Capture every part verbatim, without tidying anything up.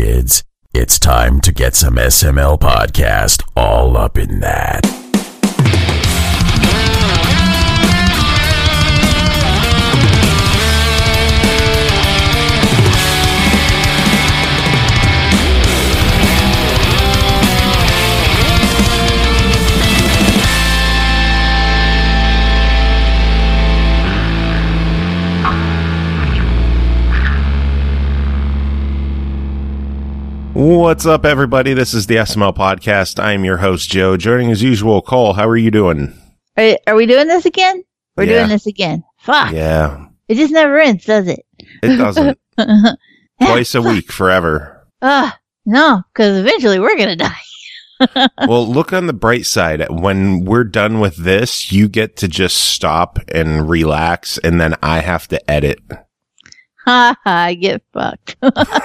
kids. It's time to get some S M L podcast all up in that. What's up, everybody? This is the S M L Podcast. I'm your host, Joe. Joining as usual, Cole. How are you doing? Are, are we doing this again? We're Yeah. doing this again. Fuck. Yeah, It just never ends, does it? it doesn't. Twice a week, forever. Uh, no, because eventually we're going to die. Well, look on the bright side. When we're done with this, you get to just stop and relax, and then I have to edit. Ha ha, get fucked.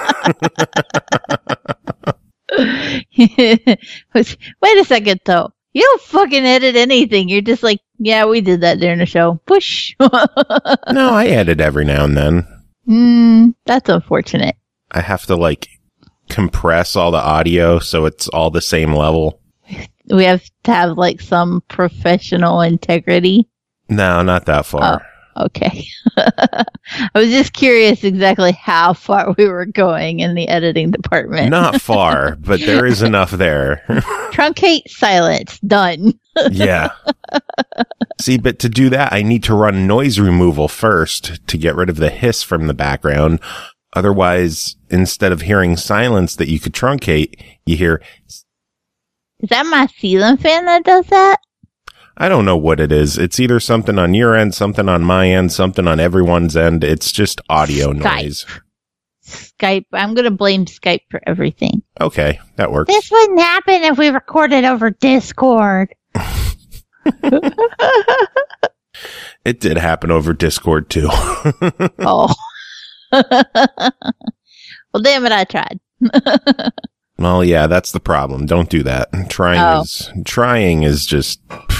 Wait a second, though. You don't fucking edit anything. You're just like, yeah, we did that during the show. Push. No, I edit every now and then. Hmm, that's unfortunate. I have to, like, compress all the audio so it's all the same level. We have to have, like, some professional integrity. No, not that far. Okay. I was just curious exactly how far we were going in the editing department. Not far, but there is enough there. Truncate silence. Done. Yeah. See, but to do that, I need to run noise removal first to get rid of the hiss from the background. Otherwise, instead of hearing silence that you could truncate, you hear... Is that my ceiling fan that does that? I don't know what it is. It's either something on your end, something on my end, something on everyone's end. It's just audio Skype. noise. Skype. I'm going to blame Skype for everything. Okay, that works. This wouldn't happen if we recorded over Discord. It did happen over Discord, too. Oh. Well, damn it, I tried. Well, yeah, that's the problem. Don't do that. Trying Oh. is trying is just...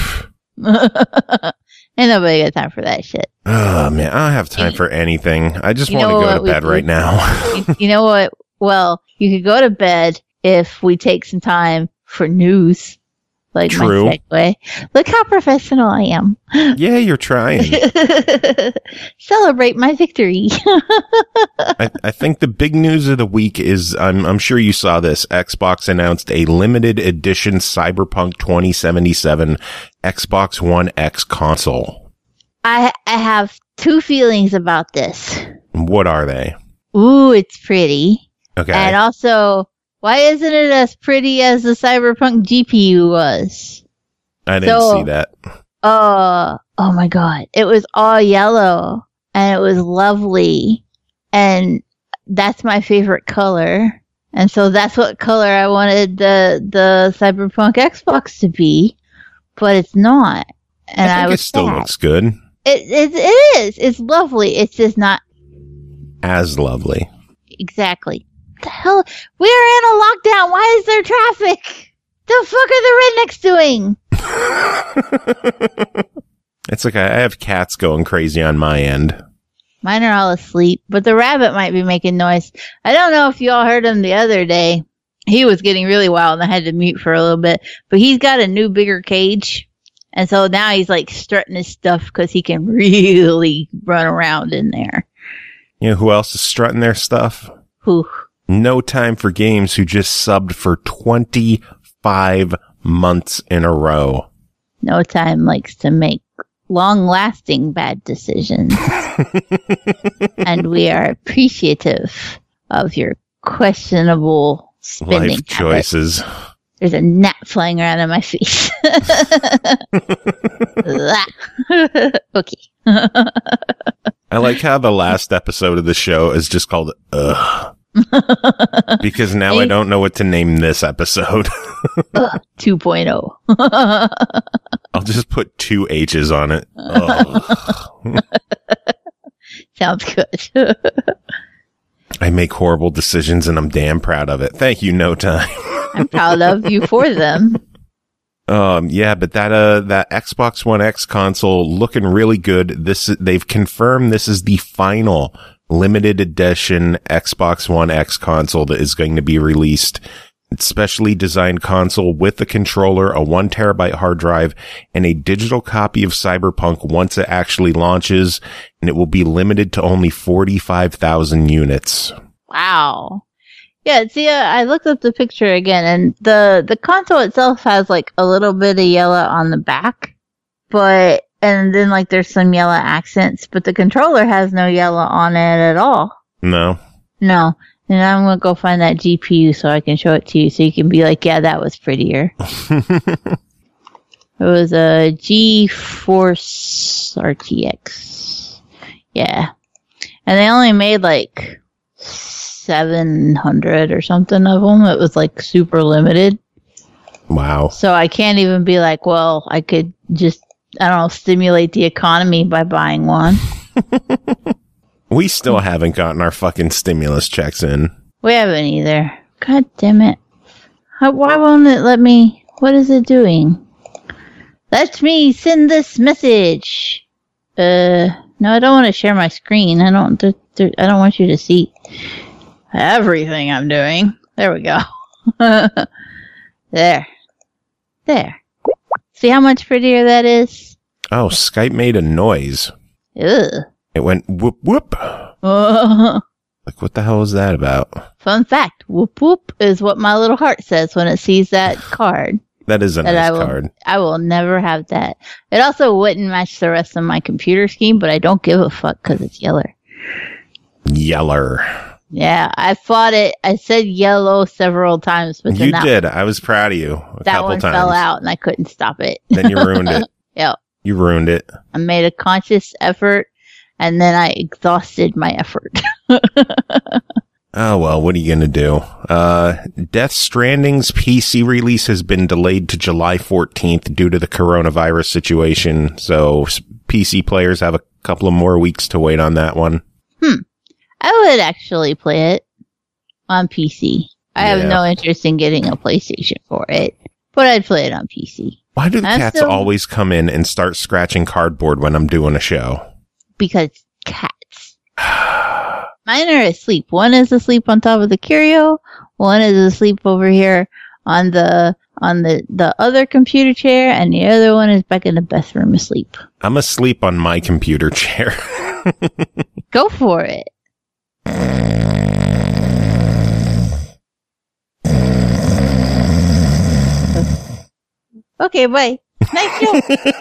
Ain't nobody got time for that shit. Oh, man, I don't have time for anything. I just You want know to go what to we bed do? right now. you, you know what? Well, you could go to bed if we take some time for news. Like True. my segue. Look how professional I am. Yeah, you're trying. Celebrate my victory. I, I think the big news of the week is, I'm, I'm sure you saw this, Xbox announced a limited edition Cyberpunk twenty seventy-seven Xbox One X console. I I have two feelings about this. What are they? Ooh, it's pretty. Okay. And also, why isn't it as pretty as the Cyberpunk G P U was? I didn't so- see that. Uh, oh my god. It was all yellow and it was lovely. And that's my favorite color. And so that's what color I wanted the, the Cyberpunk Xbox to be. But it's not. And I I, think was it still sad. looks good. It, it, it is. It's lovely. It's just not As lovely. exactly. The hell? We're in a lockdown. Why is there traffic? The fuck are the rednecks doing? It's okay. I have cats going crazy on my end. Mine are all asleep, but the rabbit might be making noise. I don't know if you all heard him the other day. He was getting really wild and I had to mute for a little bit, but he's got a new bigger cage. And so now he's like strutting his stuff because he can really run around in there. You know who else is strutting their stuff? Whew. No Time for Games, who just subbed for twenty-five months in a row. No Time likes to make long-lasting bad decisions. And we are appreciative of your questionable spending Life choices. habits. There's a gnat flying around in my face. Okay. I like how the last episode of the show is just called Ugh. Because now I don't know what to name this episode. Ugh, two point oh. I'll just put two H's on it. Ugh. Sounds good. I make horrible decisions and I'm damn proud of it. Thank you, No Time. I'm proud of you for them. Um, yeah, but that, uh, that Xbox One X console looking really good. This, they've confirmed this is the final limited edition Xbox One X console that is going to be released. It's specially designed console with a controller, a one terabyte hard drive, and a digital copy of Cyberpunk once it actually launches, and it will be limited to only forty-five thousand units. Wow. Yeah, see, uh, I looked up the picture again, and the, the console itself has, like, a little bit of yellow on the back, but, and then, like, there's some yellow accents, but the controller has no yellow on it at all. No. No. And I'm going to go find that G P U so I can show it to you, so you can be like, yeah, that was prettier. It was a GeForce R T X. Yeah. And they only made, like, seven hundred or something of them. It was like super limited. Wow. So I can't even be like, well, I could just, I don't know, stimulate the economy by buying one. We still haven't gotten our fucking stimulus checks in. We haven't either. God damn it. How, why won't it let me, what is it doing? Let me send this message. Uh, no, I don't want to share my screen. I don't, th- th- I don't want you to see everything I'm doing. There we go. There. There. See how much prettier that is? Oh, Skype made a noise. Ugh. It went whoop whoop. Uh, Like, what the hell is that about? fun fact, whoop whoop is what my little heart says when it sees that card. That is a that nice I will, card. I will never have that. It also wouldn't match the rest of my computer scheme, but I don't give a fuck because it's yellow. Yeller. Yeah, I fought it. I said yellow several times, but then You that, did. I was proud of you a that couple one times. fell out and I couldn't stop it. Then you ruined it. Yep. You ruined it. I made a conscious effort and then I exhausted my effort. Oh, well, what are you going to do? Uh, Death Stranding's P C release has been delayed to July fourteenth due to the coronavirus situation. So P C players have a couple of more weeks to wait on that one. Hmm. I would actually play it on P C. I Yeah. have no interest in getting a PlayStation for it, but I'd play it on P C. Why do the I'm cats still- always come in and start scratching cardboard when I'm doing a show? Because cats. Mine are asleep. One is asleep on top of the curio. One is asleep over here on the on the, the other computer chair, and the other one is back in the bathroom asleep. I'm asleep on my computer chair. Go for it. Okay, bye. Nice show.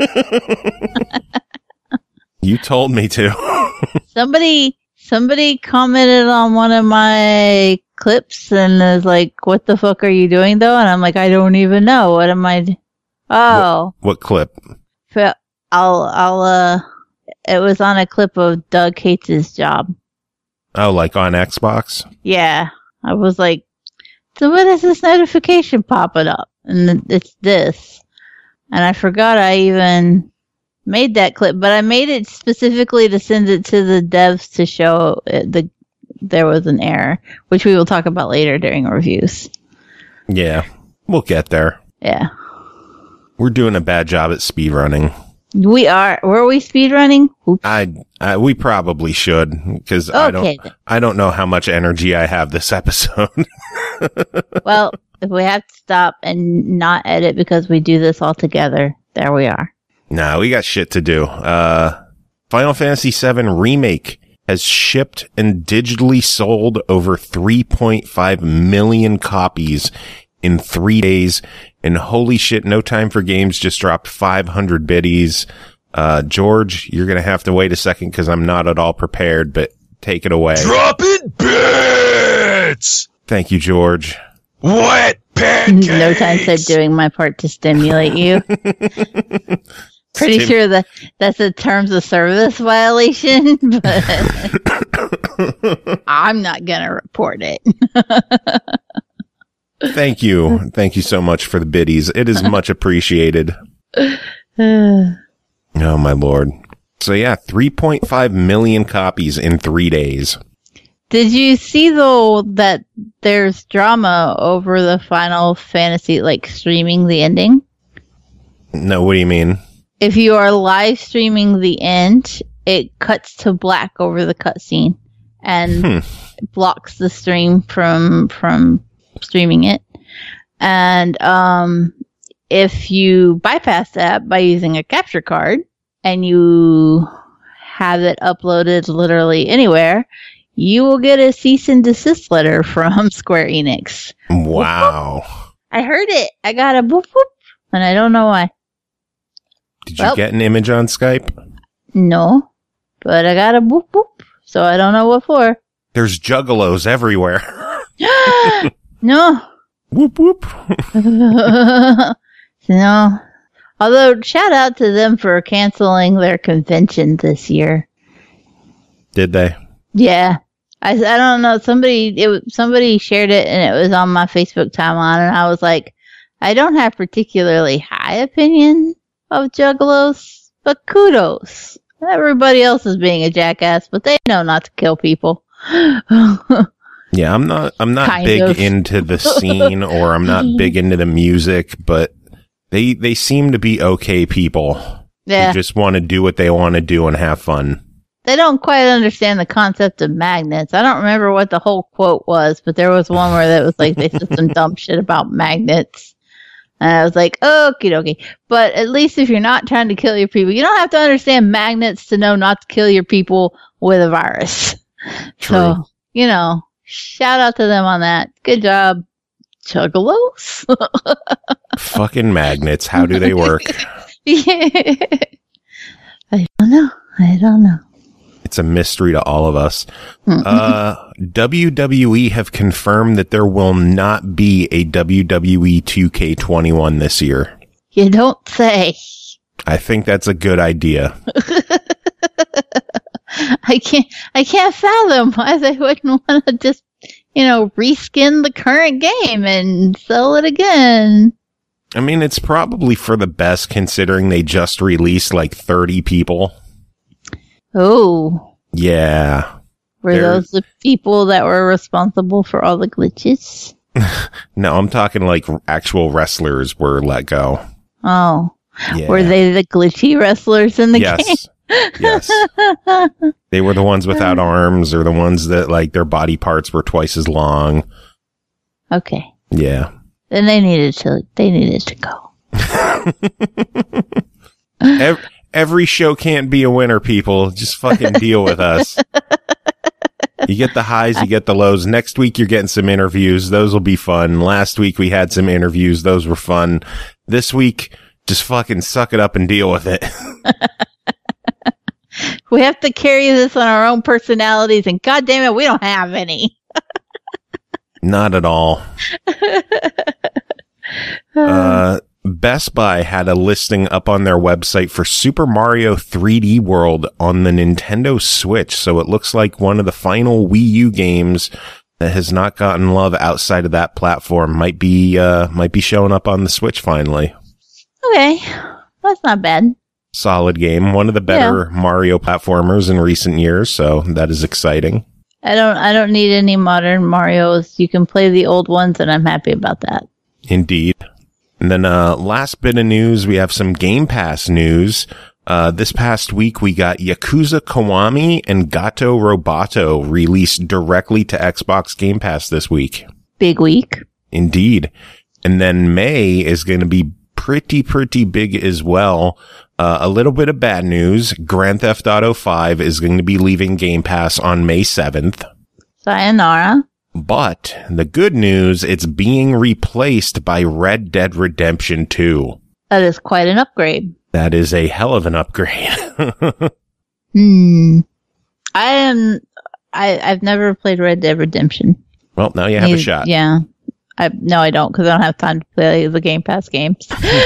You told me to. Somebody somebody commented on one of my clips and is like, "What the fuck are you doing though?" And I'm like, "I don't even know. What am I?" D-? Oh, What clip? F- I'll I'll uh, it was on a clip of Doug hates his job. Oh, like on Xbox? Yeah, I was like, "So what is this notification popping up?" And it's this, and I forgot I even made that clip, but I made it specifically to send it to the devs to show it, the there was an error, which we will talk about later during reviews. Yeah, we'll get there. Yeah, We're doing a bad job at speedrunning. we are. Were we speedrunning? Oops. I, I, we probably should, because I Okay, don't, then. I don't know how much energy I have this episode. Well, if we have to stop and not edit because we do this all together, there we are. Nah, we got shit to do. Uh, Final Fantasy seven Remake has shipped and digitally sold over three point five million copies in three days. And holy shit, No Time for Games just dropped five hundred biddies. Uh, George, you're going to have to wait a second because I'm not at all prepared, but take it away. Dropping bits! Thank you, George. Wet pancakes! No time said doing my part to stimulate you. Pretty Stim- sure that that's a terms of service violation, but I'm not gonna report it. Thank you. Thank you so much for the biddies. It is much appreciated. Oh, my Lord. So, yeah, three point five million copies in three days. Did you see though that there's drama over the Final Fantasy, like streaming the ending? No, what do you mean? If you are live streaming the end, it cuts to black over the cutscene, and Hmm. blocks the stream from from streaming it. And um, if you bypass that by using a capture card and you have it uploaded literally anywhere, you will get a cease and desist letter from Square Enix. Wow. I heard it. I got a boop boop, and I don't know why. Did you Well- get an image on Skype? No, but I got a boop boop, so I don't know what for. There's juggalos everywhere. No. Whoop whoop. No. Although, shout out to them for canceling their convention this year. Did they? Yeah. I, I don't know. Somebody it was- somebody shared it and it was on my Facebook timeline, and I was like, I don't have particularly high opinion of juggalos, but kudos. Everybody else is being a jackass, but they know not to kill people. Yeah, I'm not I'm not Kind big of. into the scene or I'm not big into the music, but they they seem to be okay people. Yeah. Who just want to do what they want to do and have fun. They don't quite understand the concept of magnets. I don't remember what the whole quote was, but there was one where that was like they said some dumb shit about magnets. And I was like, okie dokie. But at least if you're not trying to kill your people, you don't have to understand magnets to know not to kill your people with a virus. True. So, you know, shout out to them on that. Good job, juggalos. Fucking magnets. How do they work? Yeah. I don't know. I don't know. It's a mystery to all of us. Mm. Uh, W W E have confirmed that there will not be a W W E two K twenty-one this year. You don't say. I think that's a good idea. I can't. I can't fathom why they wouldn't want to just, you know, reskin the current game and sell it again. I mean, it's probably for the best considering they just released like thirty people. Oh, Yeah. were They're- those the people that were responsible for all the glitches? No, I'm talking like actual wrestlers were let go. Oh, Yeah. were they the glitchy wrestlers in the game? Yes. Yes. They were the ones without arms or the ones that like their body parts were twice as long. Okay, Yeah. then they needed to. They needed to go. Every, every show can't be a winner, people. Just fucking deal with us. You get the highs, you get the lows. Next week, you're getting some interviews. Those will be fun. Last week, we had some interviews. Those were fun. This week, just fucking suck it up and deal with it. We have to carry this on our own personalities, and God damn it, we don't have any. Not at all. Uh, Best Buy had a listing up on their website for Super Mario three D World on the Nintendo Switch. So it looks like one of the final Wii U games that has not gotten love outside of that platform might be, uh, might be showing up on the Switch finally. Okay, that's not bad. Solid game. One of the better Mario platformers in recent years. So that is exciting. I don't. I don't need any modern Marios. You can play the old ones, and I'm happy about that. Indeed. And then, uh, last bit of news, we have some Game Pass news. Uh, this past week, we got Yakuza Kiwami and Gato Roboto released directly to Xbox Game Pass this week. Big week. Indeed. And then May is going to be pretty, pretty big as well. Uh, a little bit of bad news. Grand Theft Auto five is going to be leaving Game Pass on May seventh. Sayonara. But the good news, it's being replaced by Red Dead Redemption two. That is quite an upgrade. That is a hell of an upgrade. Hmm. I am. I I've never played Red Dead Redemption. Well, now you have a Neither- shot. Yeah. I no, I don't, because I don't have time to play the Game Pass games.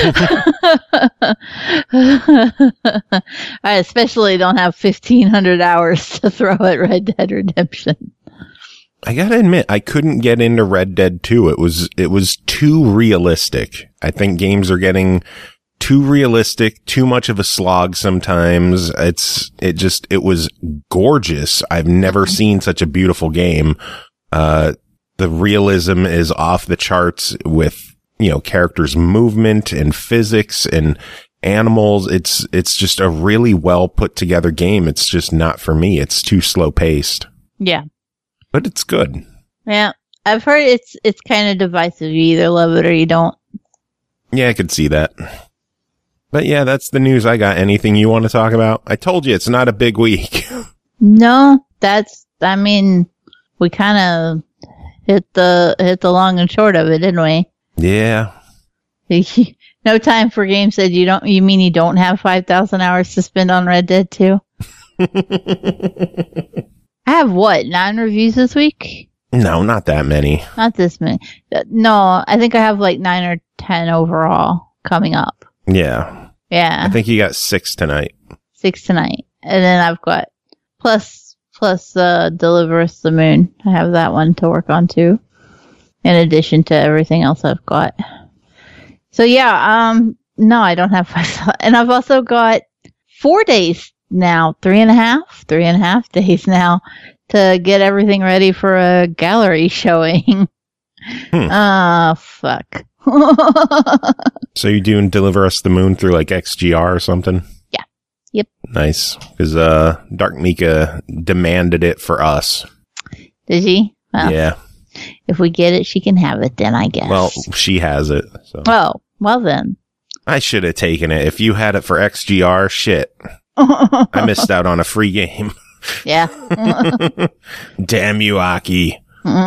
I especially don't have fifteen hundred hours to throw at Red Dead Redemption. I gotta admit, I couldn't get into Red Dead two. It was, it was too realistic. I think games are getting too realistic, too much of a slog sometimes. It's, it just, it was gorgeous. I've never seen such a beautiful game. Uh, the realism is off the charts with, you know, characters' movement and physics and animals. It's, it's just a really well put together game. It's just not for me. It's too slow paced. Yeah. But it's good. Yeah. I've heard it's it's kind of divisive. You either love it or you don't. Yeah, I could see that. But yeah, that's the news I got. Anything you want to talk about? I told you it's not a big week. No, that's, I mean, we kind of hit the hit the long and short of it, didn't we? Yeah. No time for games said you don't, you mean you don't have five thousand hours to spend on Red Dead two? I have what, nine reviews this week? No, not that many. Not this many. No, I think I have like nine or ten overall coming up. Yeah. Yeah. I think you got six tonight. Six tonight. And then I've got plus, plus, uh, Deliver Us the Moon. I have that one to work on too. In addition to everything else I've got. So yeah, um, no, I don't have five. And I've also got four days now, three and a half, three and a half days now to get everything ready for a gallery showing. Hmm. Ah, fuck. So you're doing Deliver Us the Moon through like X G R or something? Yeah. Yep. Nice. Because uh, Dark Mika demanded it for us. Did she? Well, yeah. If we get it, she can have it then, I guess. Well, she has it. So. Oh, well then. I should have taken it. If you had it for X G R, shit. I missed out on a free game. Yeah. Damn you, Aki.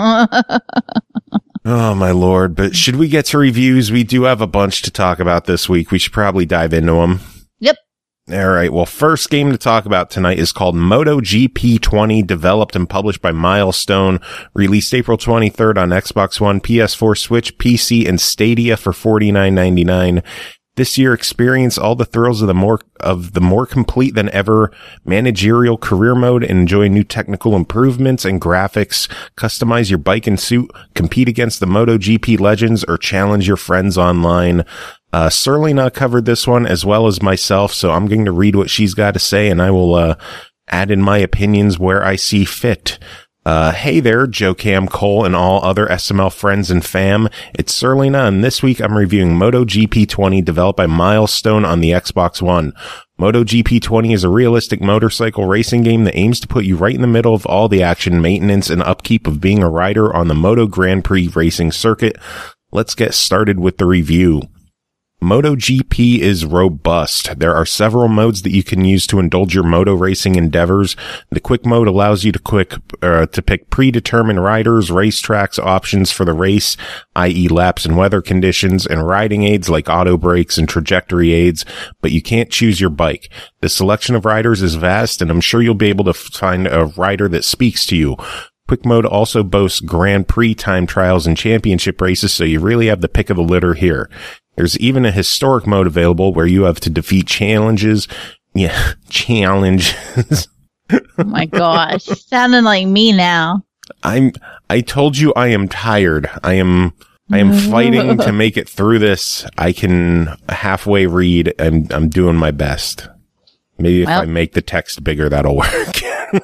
Oh, my lord. But should we get to reviews? We do have a bunch to talk about this week. We should probably dive into them. Yep. All right. Well, first game to talk about tonight is called MotoGP twenty, developed and published by Milestone, released April twenty-third on Xbox One, P S four, Switch, P C, and Stadia for forty-nine ninety-nine. This year, experience all the thrills of the more of the more complete than ever managerial career mode and enjoy new technical improvements and graphics. Customize your bike and suit, compete against the MotoGP legends, or challenge your friends online. Uh, Serlina covered this one as well as myself, so I'm going to read what she's got to say, and I will uh, add in my opinions where I see fit. Uh, hey there, Joe Cam Cole and all other S M L friends and fam. It's Serlina, and this week I'm reviewing MotoGP twenty, developed by Milestone on the Xbox One. MotoGP twenty is a realistic motorcycle racing game that aims to put you right in the middle of all the action, maintenance, and upkeep of being a rider on the Moto Grand Prix racing circuit. Let's get started with the review. MotoGP is robust. There are several modes that you can use to indulge your moto racing endeavors. The quick mode allows you to quick uh, to pick predetermined riders, racetracks, options for the race, that is laps and weather conditions, and riding aids like auto brakes and trajectory aids, but you can't choose your bike. The selection of riders is vast, and I'm sure you'll be able to find a rider that speaks to you. Quick mode also boasts Grand Prix time trials and championship races, so you really have the pick of the litter here. There's even a historic mode available where you have to defeat challenges. Yeah, challenges. Oh my gosh. Sounding like me now. I'm, I told you I am tired. I am, I am fighting to make it through this. I can halfway read. I'm, I'm doing my best. Maybe if well. I make the text bigger, that'll work.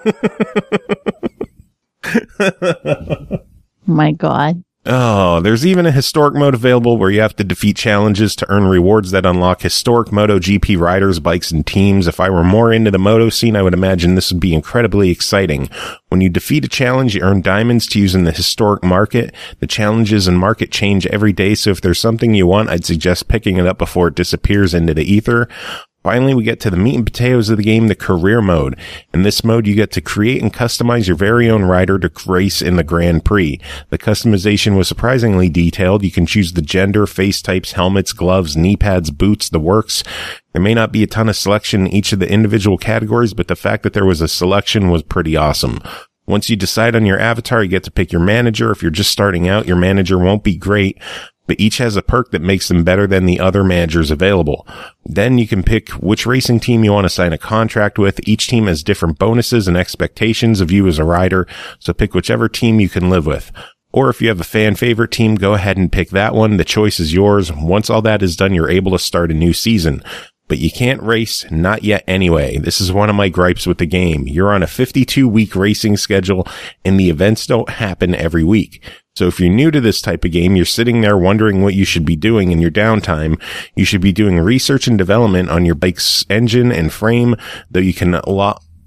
Oh my God. Oh, there's even a historic mode available where you have to defeat challenges to earn rewards that unlock historic MotoGP riders, bikes, and teams. If I were more into the moto scene, I would imagine this would be incredibly exciting. When you defeat a challenge, you earn diamonds to use in the historic market. The challenges and market change every day, so if there's something you want, I'd suggest picking it up before it disappears into the ether. Finally, we get to the meat and potatoes of the game, the career mode. In this mode, you get to create and customize your very own rider to race in the Grand Prix. The customization was surprisingly detailed. You can choose the gender, face types, helmets, gloves, knee pads, boots, the works. There may not be a ton of selection in each of the individual categories, but the fact that there was a selection was pretty awesome. Once you decide on your avatar, you get to pick your manager. If you're just starting out, your manager won't be great, but each has a perk that makes them better than the other managers available. Then you can pick which racing team you want to sign a contract with. Each team has different bonuses and expectations of you as a rider, so pick whichever team you can live with. Or if you have a fan favorite team, go ahead and pick that one. The choice is yours. Once all that is done, you're able to start a new season. But you can't race, not yet anyway. This is one of my gripes with the game. You're on a fifty-two week racing schedule, and the events don't happen every week. So if you're new to this type of game, you're sitting there wondering what you should be doing in your downtime. You should be doing research and development on your bike's engine and frame, though you can lo-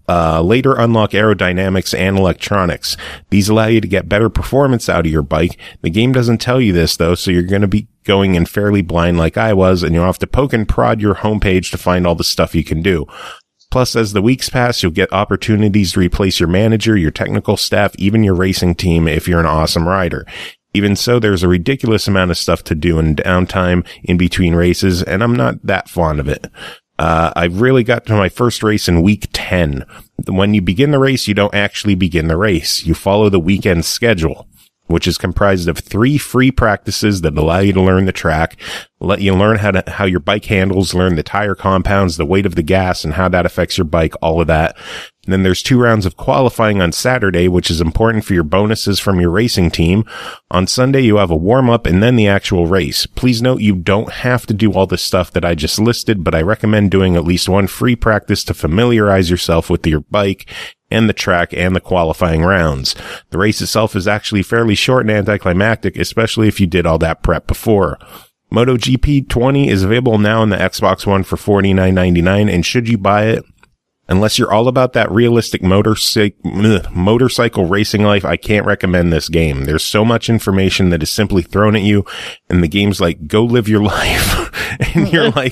Uh, later unlock aerodynamics and electronics. These allow you to get better performance out of your bike. The game doesn't tell you this though, so you're going to be going in fairly blind like I was, and you'll have to poke and prod your homepage to find all the stuff you can do. Plus, as the weeks pass, you'll get opportunities to replace your manager, your technical staff, even your racing team if you're an awesome rider. Even so, there's a ridiculous amount of stuff to do in downtime in between races, and I'm not that fond of it. Uh, I really got to my first race in week ten. When you begin the race, you don't actually begin the race. You follow the weekend schedule, which is comprised of three free practices that allow you to learn the track, let you learn how to, how your bike handles, learn the tire compounds, the weight of the gas, and how that affects your bike, all of that. And then there's two rounds of qualifying on Saturday, which is important for your bonuses from your racing team. On Sunday, you have a warm-up and then the actual race. Please note you don't have to do all the stuff that I just listed, but I recommend doing at least one free practice to familiarize yourself with your bike and the track and the qualifying rounds. The race itself is actually fairly short and anticlimactic, especially if you did all that prep before. MotoGP twenty is available now on the Xbox One for forty-nine ninety-nine, and should you buy it, unless you're all about that realistic motorcycle, motorcycle racing life, I can't recommend this game. There's so much information that is simply thrown at you, and the game's like, go live your life. And you're like,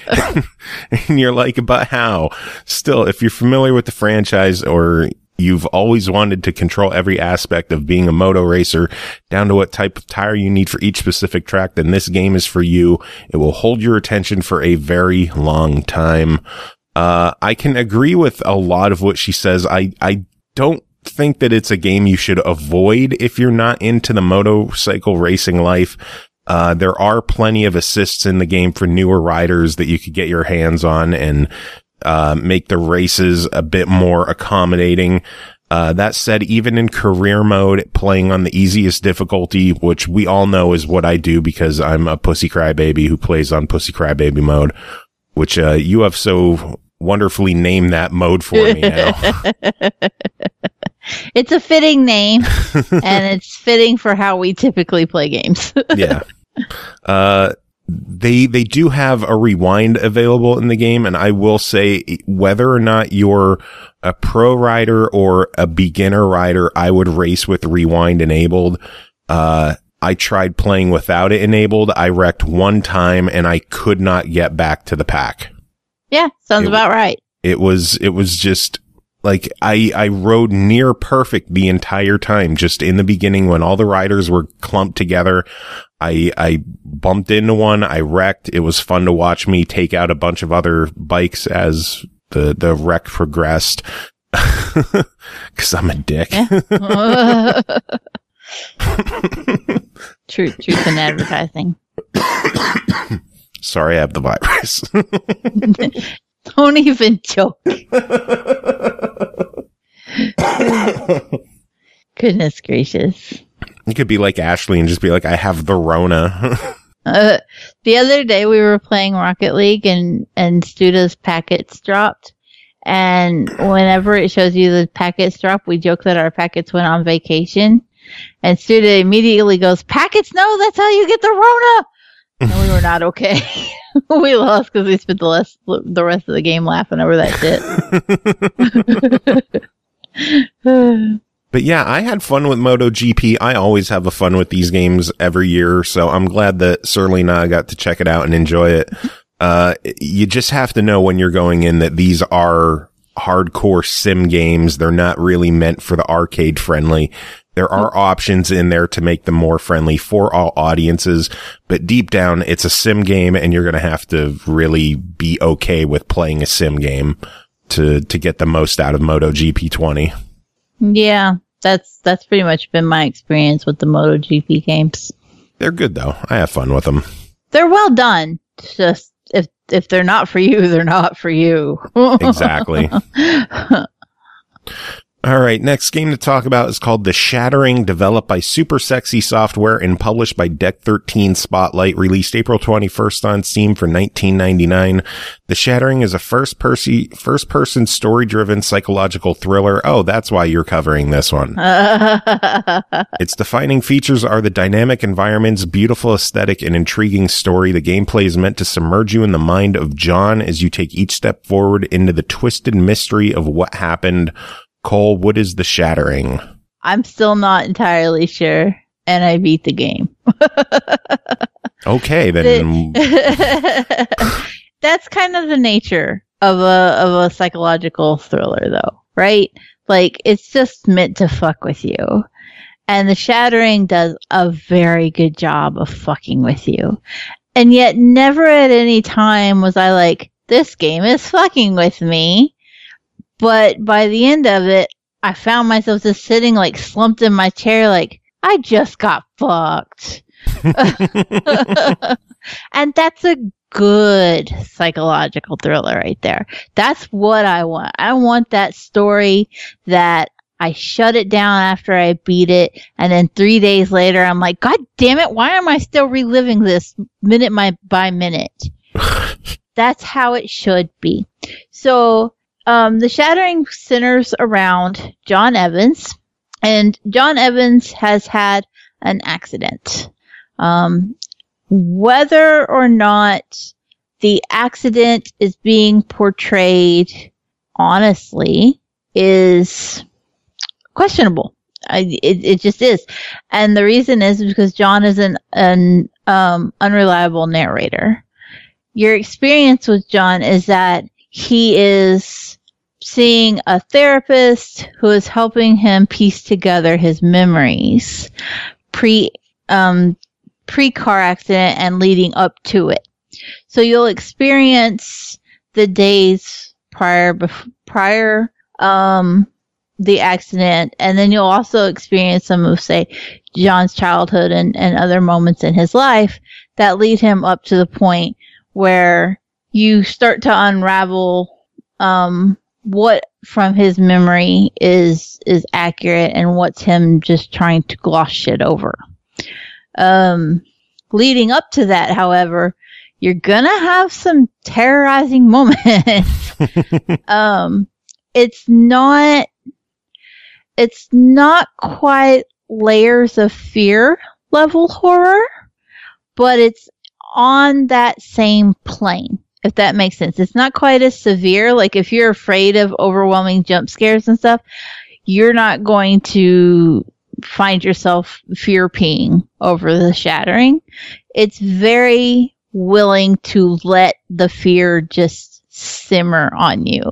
and you're like, but how? Still, if you're familiar with the franchise, or you've always wanted to control every aspect of being a moto racer, down to what type of tire you need for each specific track, then this game is for you. It will hold your attention for a very long time. Uh, I can agree with a lot of what she says. I, I don't think that it's a game you should avoid if you're not into the motorcycle racing life. Uh, there are plenty of assists in the game for newer riders that you could get your hands on and, uh, make the races a bit more accommodating. Uh, that said, even in career mode, playing on the easiest difficulty, which we all know is what I do because I'm a pussy crybaby who plays on pussy crybaby mode, which, uh, you have so wonderfully named that mode for me now. It's a fitting name, and it's fitting for how we typically play games. Yeah. Uh, they, they do have a rewind available in the game, and I will say whether or not you're a pro rider or a beginner rider, I would race with rewind enabled. Uh, I tried playing without it enabled. I wrecked one time and I could not get back to the pack. Yeah, sounds it, about right. It was, it was just like I, I rode near perfect the entire time. Just in the beginning when all the riders were clumped together, I, I bumped into one. I wrecked. It was fun to watch me take out a bunch of other bikes as the, the wreck progressed. Cause I'm a dick. Yeah. Truth, truth in advertising. Sorry, I have the virus. Don't even joke. Goodness gracious. You could be like Ashley and just be like, I have the Rona. uh, the other day we were playing Rocket League and, and Studa's packets dropped. And whenever it shows you the packets drop, we joke that our packets went on vacation. And Studa immediately goes, packets? No, that's how you get the Rona. And we were not okay. We lost because we spent the rest, the rest of the game laughing over that shit. But yeah, I had fun with MotoGP. I always have a fun with these games every year, so I'm glad that Surly and I got to check it out and enjoy it. Uh, you just have to know when you're going in that these are hardcore sim games. They're not really meant for the arcade friendly. There are options in there to make them more friendly for all audiences, but deep down, it's a sim game, and you're going to have to really be okay with playing a sim game to, to get the most out of MotoGP twenty. Yeah, that's, that's pretty much been my experience with the MotoGP games. They're good though. I have fun with them. They're well done. It's just, if, if they're not for you, they're not for you. Exactly. All right, next game to talk about is called The Shattering, developed by Super Sexy Software and published by Deck thirteen Spotlight, released April twenty-first on Steam for nineteen ninety-nine. The Shattering is a first-person first-person story-driven psychological thriller. Oh, that's why you're covering this one. Its defining features are the dynamic environments, beautiful aesthetic, and intriguing story. The gameplay is meant to submerge you in the mind of John as you take each step forward into the twisted mystery of what happened. Cole, what is The Shattering? I'm still not entirely sure, and I beat the game. Okay, then. That's kind of the nature of a of a psychological thriller, though, right? Like, it's just meant to fuck with you. And The Shattering does a very good job of fucking with you. And yet, never at any time was I like, this game is fucking with me. But by the end of it, I found myself just sitting like slumped in my chair like, I just got fucked. And that's a good psychological thriller right there. That's what I want. I want that story that I shut it down after I beat it. And then three days later, I'm like, God damn it. Why am I still reliving this minute by minute? That's how it should be. So, Um, The Shattering centers around John Evans, and John Evans has had an accident. Um, whether or not the accident is being portrayed honestly is questionable. I, it, it just is. And the reason is because John is an, an um, unreliable narrator. Your experience with John is that he is seeing a therapist who is helping him piece together his memories pre um, pre-car accident and leading up to it. So you'll experience the days prior bef- prior um, the accident, and then you'll also experience some of, say, John's childhood and, and other moments in his life that lead him up to the point where you start to unravel um, what from his memory is is accurate and what's him just trying to gloss shit over. Um, leading up to that, however, you're gonna have some terrorizing moments. um, it's not it's not quite layers of fear level horror, but it's on that same plane, if that makes sense. It's not quite as severe. Like, if you're afraid of overwhelming jump scares and stuff, you're not going to find yourself fear peeing over The Shattering. It's very willing to let the fear just simmer on you.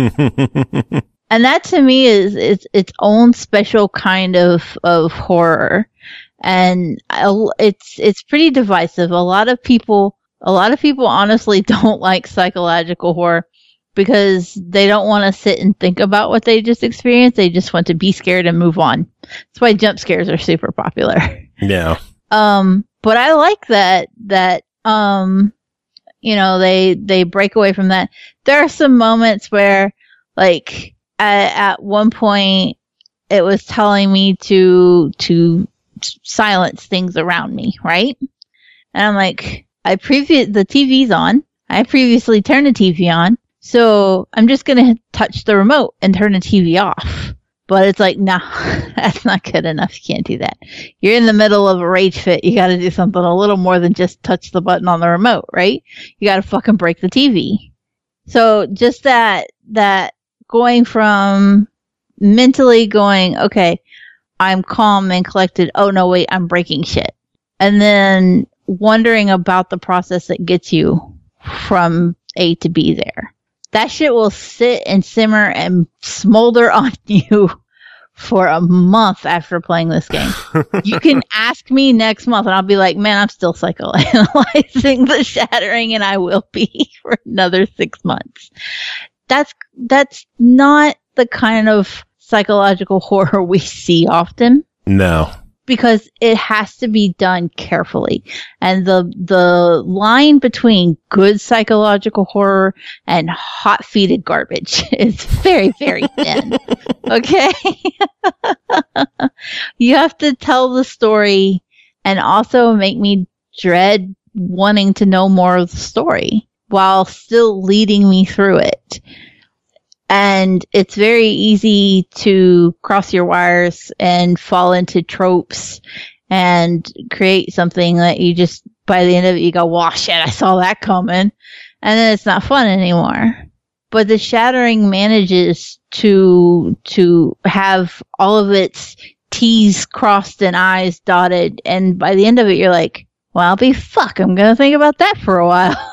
And that to me is, is its own special kind of, of horror. And it's it's pretty divisive. A lot of people, a lot of people honestly don't like psychological horror because they don't want to sit and think about what they just experienced. They just want to be scared and move on. That's why jump scares are super popular. Yeah. Um, but I like that that um, you know, they they break away from that. There are some moments where, like, at, at one point, it was telling me to to. silence things around me, right? And I'm like, I previous the T V's on. I previously turned the T V on, so I'm just gonna touch the remote and turn the T V off. But it's like, nah, that's not good enough. You can't do that. You're in the middle of a rage fit. You got to do something a little more than just touch the button on the remote, right? You got to fucking break the T V. So just that that going from mentally going, okay, I'm calm and collected. Oh, no, wait, I'm breaking shit. And then wondering about the process that gets you from A to B there. That shit will sit and simmer and smolder on you for a month after playing this game. You can ask me next month and I'll be like, man, I'm still psychoanalyzing The Shattering, and I will be for another six months. That's, that's not the kind of psychological horror we see often. No. because it has to be done carefully. And the the line between good psychological horror and hot-feeded garbage is very, very thin. Okay? You have to tell the story and also make me dread wanting to know more of the story while still leading me through it. And it's very easy to cross your wires and fall into tropes and create something that you just, by the end of it, you go, wow, shit, I saw that coming. And then it's not fun anymore. But The Shattering manages to, to have all of its T's crossed and I's dotted. And by the end of it, you're like, well, I'll be fuck. I'm going to think about that for a while.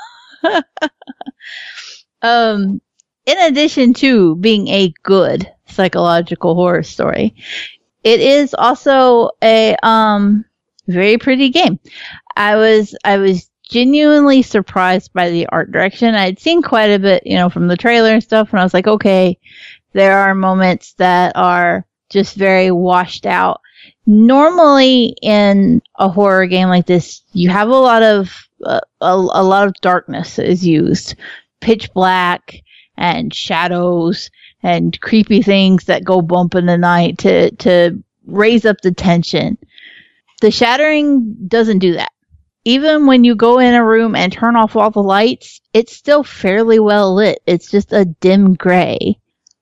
um, In addition to being a good psychological horror story, it is also a um very pretty game. I was I was genuinely surprised by the art direction. I'd seen quite a bit, you know, from the trailer and stuff, and I was like, okay, there are moments that are just very washed out. Normally in a horror game like this, you have a lot of uh, a, a lot of darkness is used, pitch black, and shadows and creepy things that go bump in the night to, to raise up the tension. The Shattering doesn't do that. Even when you go in a room and turn off all the lights, it's still fairly well lit. It's just a dim gray.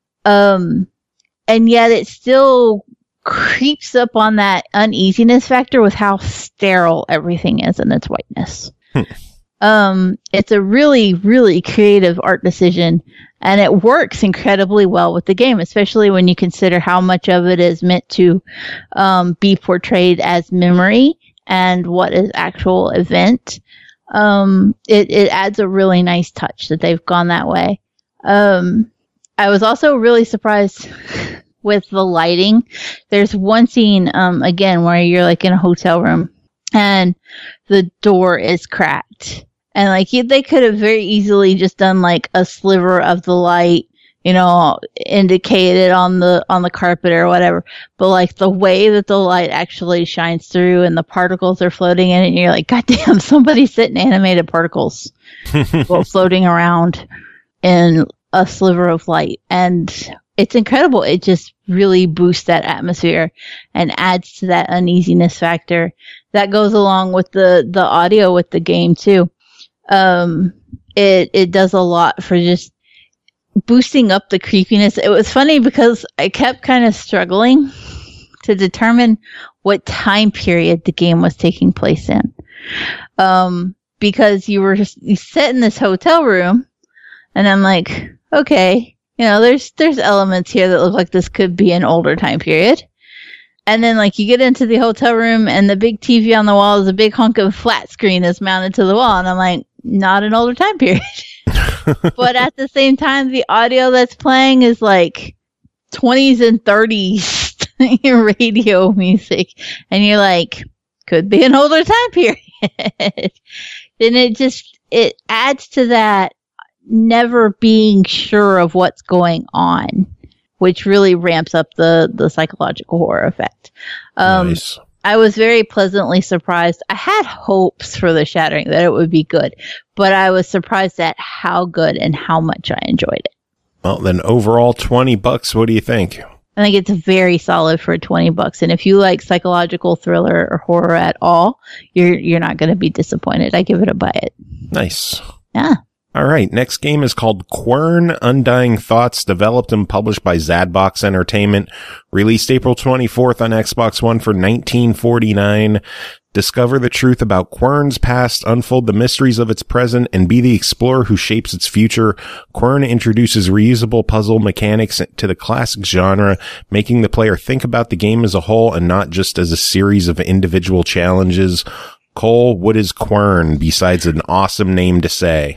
Um, and yet it still creeps up on that uneasiness factor with how sterile everything is in its whiteness. Hmm. Um, it's a really, really creative art decision, and it works incredibly well with the game, especially when you consider how much of it is meant to um, be portrayed as memory and what is actual event. Um, it, it adds a really nice touch that they've gone that way. Um, I was also really surprised with the lighting. There's one scene, um, again, where you're like in a hotel room and the door is cracked. And like they could have very easily just done like a sliver of the light, you know, indicated on the on the carpet or whatever. But like the way that the light actually shines through and the particles are floating in it, and you're like, God damn, somebody's sitting animated particles floating around in a sliver of light. And it's incredible. It just really boosts that atmosphere and adds to that uneasiness factor. That goes along with the, the audio with the game too. Um, it, it does a lot for just boosting up the creepiness. It was funny because I kept kind of struggling to determine what time period the game was taking place in. Um, because you were just, you sit in this hotel room and I'm like, okay, you know, there's, there's elements here that look like this could be an older time period. And then, like, you get into the hotel room, and the big T V on the wall is a big hunk of flat screen that's mounted to the wall. And I'm like, not an older time period. But at the same time, the audio that's playing is, like, twenties and thirties radio music. And you're like, could be an older time period. Then it just, it adds to that never being sure of what's going on, which really ramps up the, the psychological horror effect. Um, nice. I was very pleasantly surprised. I had hopes for The Shattering that it would be good, but I was surprised at how good and how much I enjoyed it. Well, then overall twenty bucks, what do you think? I think it's very solid for twenty bucks. And if you like psychological thriller or horror at all, you're, you're not going to be disappointed. I give it a buy it. Nice. Yeah. All right, next game is called Quern Undying Thoughts, developed and published by Zadbox Entertainment, released April twenty-fourth on Xbox One for nineteen forty-nine. Discover the truth about Quern's past, unfold the mysteries of its present, and be the explorer who shapes its future. Quern introduces reusable puzzle mechanics to the classic genre, making the player think about the game as a whole and not just as a series of individual challenges. Cole, what is Quern besides an awesome name to say?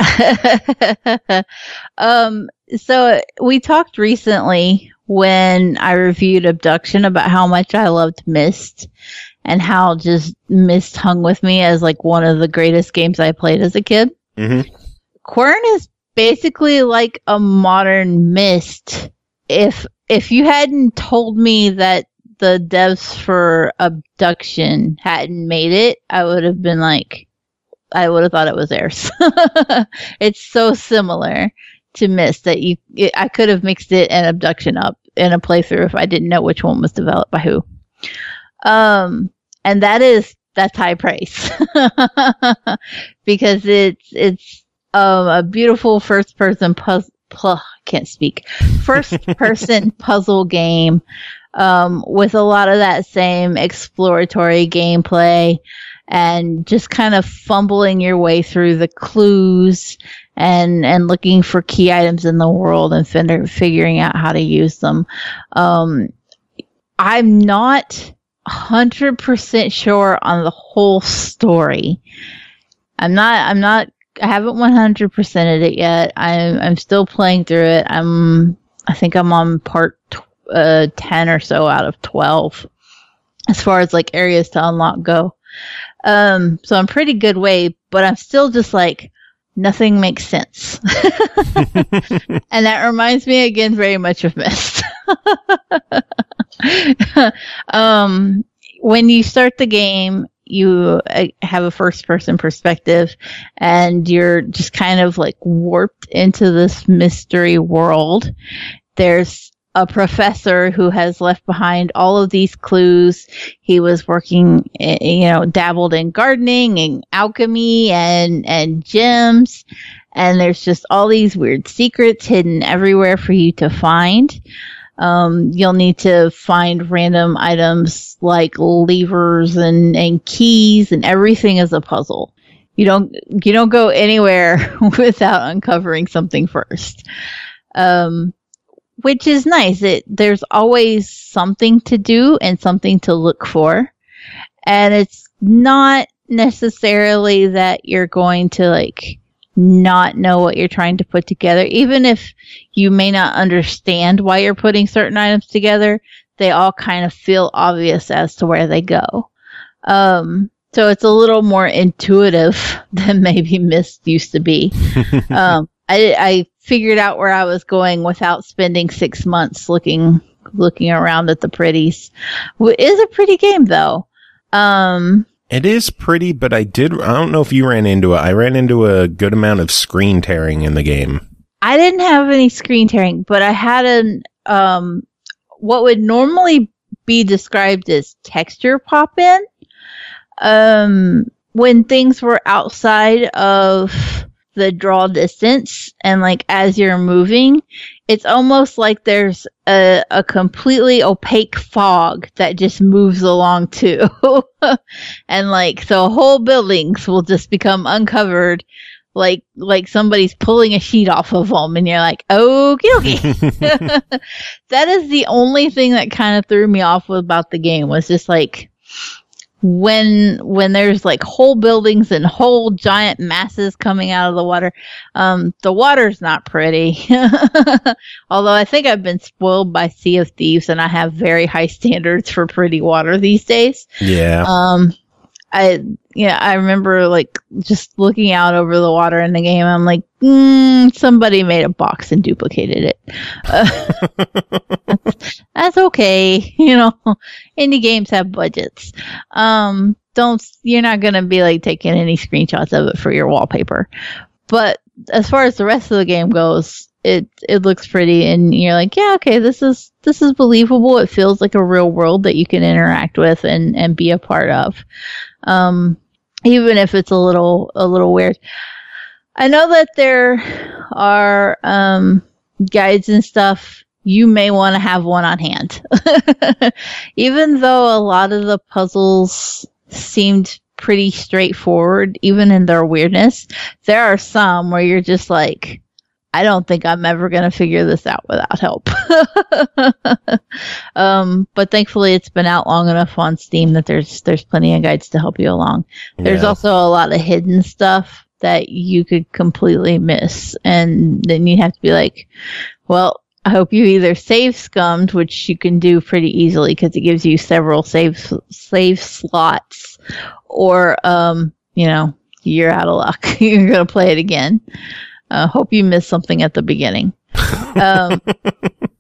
um, so we talked recently when I reviewed Abduction about how much I loved Myst and how just Myst hung with me as like one of the greatest games I played as a kid. Mm-hmm. Quern is basically like a modern Myst. If, if you hadn't told me that the devs for Abduction hadn't made it, I would have been like, I would have thought it was theirs. It's so similar to Myst that you, it, I could have mixed it and Abduction up in a playthrough if I didn't know which one was developed by who. Um, and that is, that's high praise. Because it's, it's, um, a beautiful first person puzzle, pl- can't speak, first person puzzle game, um, with a lot of that same exploratory gameplay and just kind of fumbling your way through the clues and, and looking for key items in the world and fin- figuring out how to use them. Um, I'm not one hundred percent sure on the whole story. I'm not, I'm not, I haven't one hundred percented it yet. I'm, I'm still playing through it. I'm, I think I'm on part, uh, ten or so out of twelve as far as like areas to unlock go. Um, so I'm pretty good way, but I'm still just like, nothing makes sense. And that reminds me again very much of Myst. um, when you start the game, you uh, have a first person perspective and you're just kind of like warped into this mystery world. There's a professor who has left behind all of these clues. He was working, you know, dabbled in gardening and alchemy and, and gems. And there's just all these weird secrets hidden everywhere for you to find. Um, you'll need to find random items like levers and, and keys, and everything is a puzzle. You don't, you don't go anywhere without uncovering something first. Um, Which is nice. It, there's always something to do and something to look for. And it's not necessarily that you're going to like not know what you're trying to put together. Even if you may not understand why you're putting certain items together, they all kind of feel obvious as to where they go. Um, so it's a little more intuitive than maybe Myst used to be. um, I, I figured out where I was going without spending six months looking looking around at the pretties. It is a pretty game, though. Um, it is pretty, but I did. I don't know if you ran into it. I ran into a good amount of screen tearing in the game. I didn't have any screen tearing, but I had an um, what would normally be described as texture pop in. Um, when things were outside of the draw distance and like as you're moving, it's almost like there's a, a completely opaque fog that just moves along too. And like, so whole buildings will just become uncovered, like, like somebody's pulling a sheet off of them and you're like, okie dokie. That is the only thing that kind of threw me off about the game, was just like, when when there's like whole buildings and whole giant masses coming out of the water. Um, the water's not pretty. Although I think I've been spoiled by Sea of Thieves and I have very high standards for pretty water these days. Yeah. Um, I, yeah, I remember like just looking out over the water in the game. I'm like, mm, somebody made a box and duplicated it. Uh, that's, that's okay. You know, indie games have budgets. Um, don't, you're not going to be like taking any screenshots of it for your wallpaper. But as far as the rest of the game goes, it, it looks pretty and you're like, yeah, okay, this is, this is believable. It feels like a real world that you can interact with and, and be a part of. Um, even if it's a little, a little weird. I know that there are, um, guides and stuff. You may want to have one on hand. Even though a lot of the puzzles seemed pretty straightforward, even in their weirdness, there are some where you're just like, I don't think I'm ever going to figure this out without help. um, but thankfully it's been out long enough on Steam that there's, there's plenty of guides to help you along. There's Yeah. also a lot of hidden stuff that you could completely miss. And then you have to be like, well, I hope you either save scummed, which you can do pretty easily because it gives you several save, save slots, or, um, you know, you're out of luck. You're going to play it again. Uh, hope you missed something at the beginning. Um,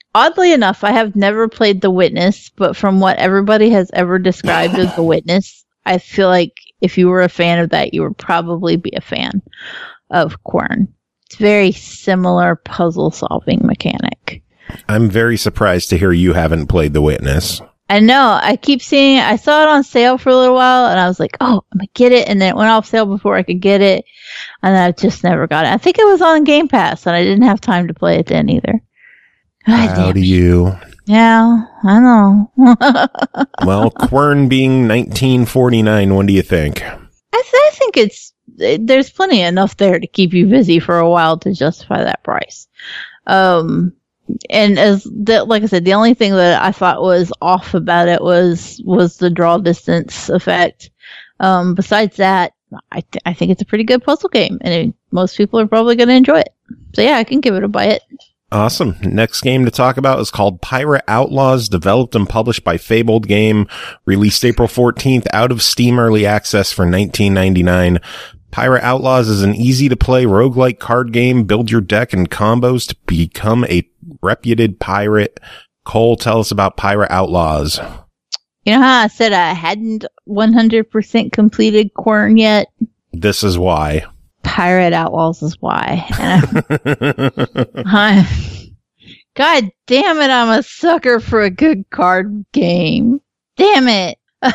oddly enough, I have never played The Witness, but from what everybody has ever described as The Witness, I feel like if you were a fan of that, you would probably be a fan of Quern. It's very similar puzzle solving mechanic. I'm very surprised to hear you haven't played The Witness. I know. I keep seeing it. I saw it on sale for a little while, and I was like, oh, I'm going to get it. And then it went off sale before I could get it. And I just never got it. I think it was on Game Pass, and I didn't have time to play it then either. God How do damn. you? Yeah, I know. Well, Quern being nineteen forty-nine, what do you think? I, th- I think it's there's plenty enough there to keep you busy for a while to justify that price. Um, and as the, like I said, the only thing that I thought was off about it was was the draw distance effect. Um, besides that, I th- I think it's a pretty good puzzle game, and it, most people are probably going to enjoy it. So yeah, I can give it a buy it. Awesome. Next game to talk about is called Pirate Outlaws, developed and published by Fabled Game, released April fourteenth, out of Steam Early Access for nineteen ninety-nine. Pirate Outlaws is an easy-to-play roguelike card game. Build your deck and combos to become a reputed pirate. Cole, tell us about Pirate Outlaws. You know how I said I hadn't one hundred percent completed Quern yet? This is why. Pirate Outlaws is why. And I, I, God damn it, I'm a sucker for a good card game. Damn it.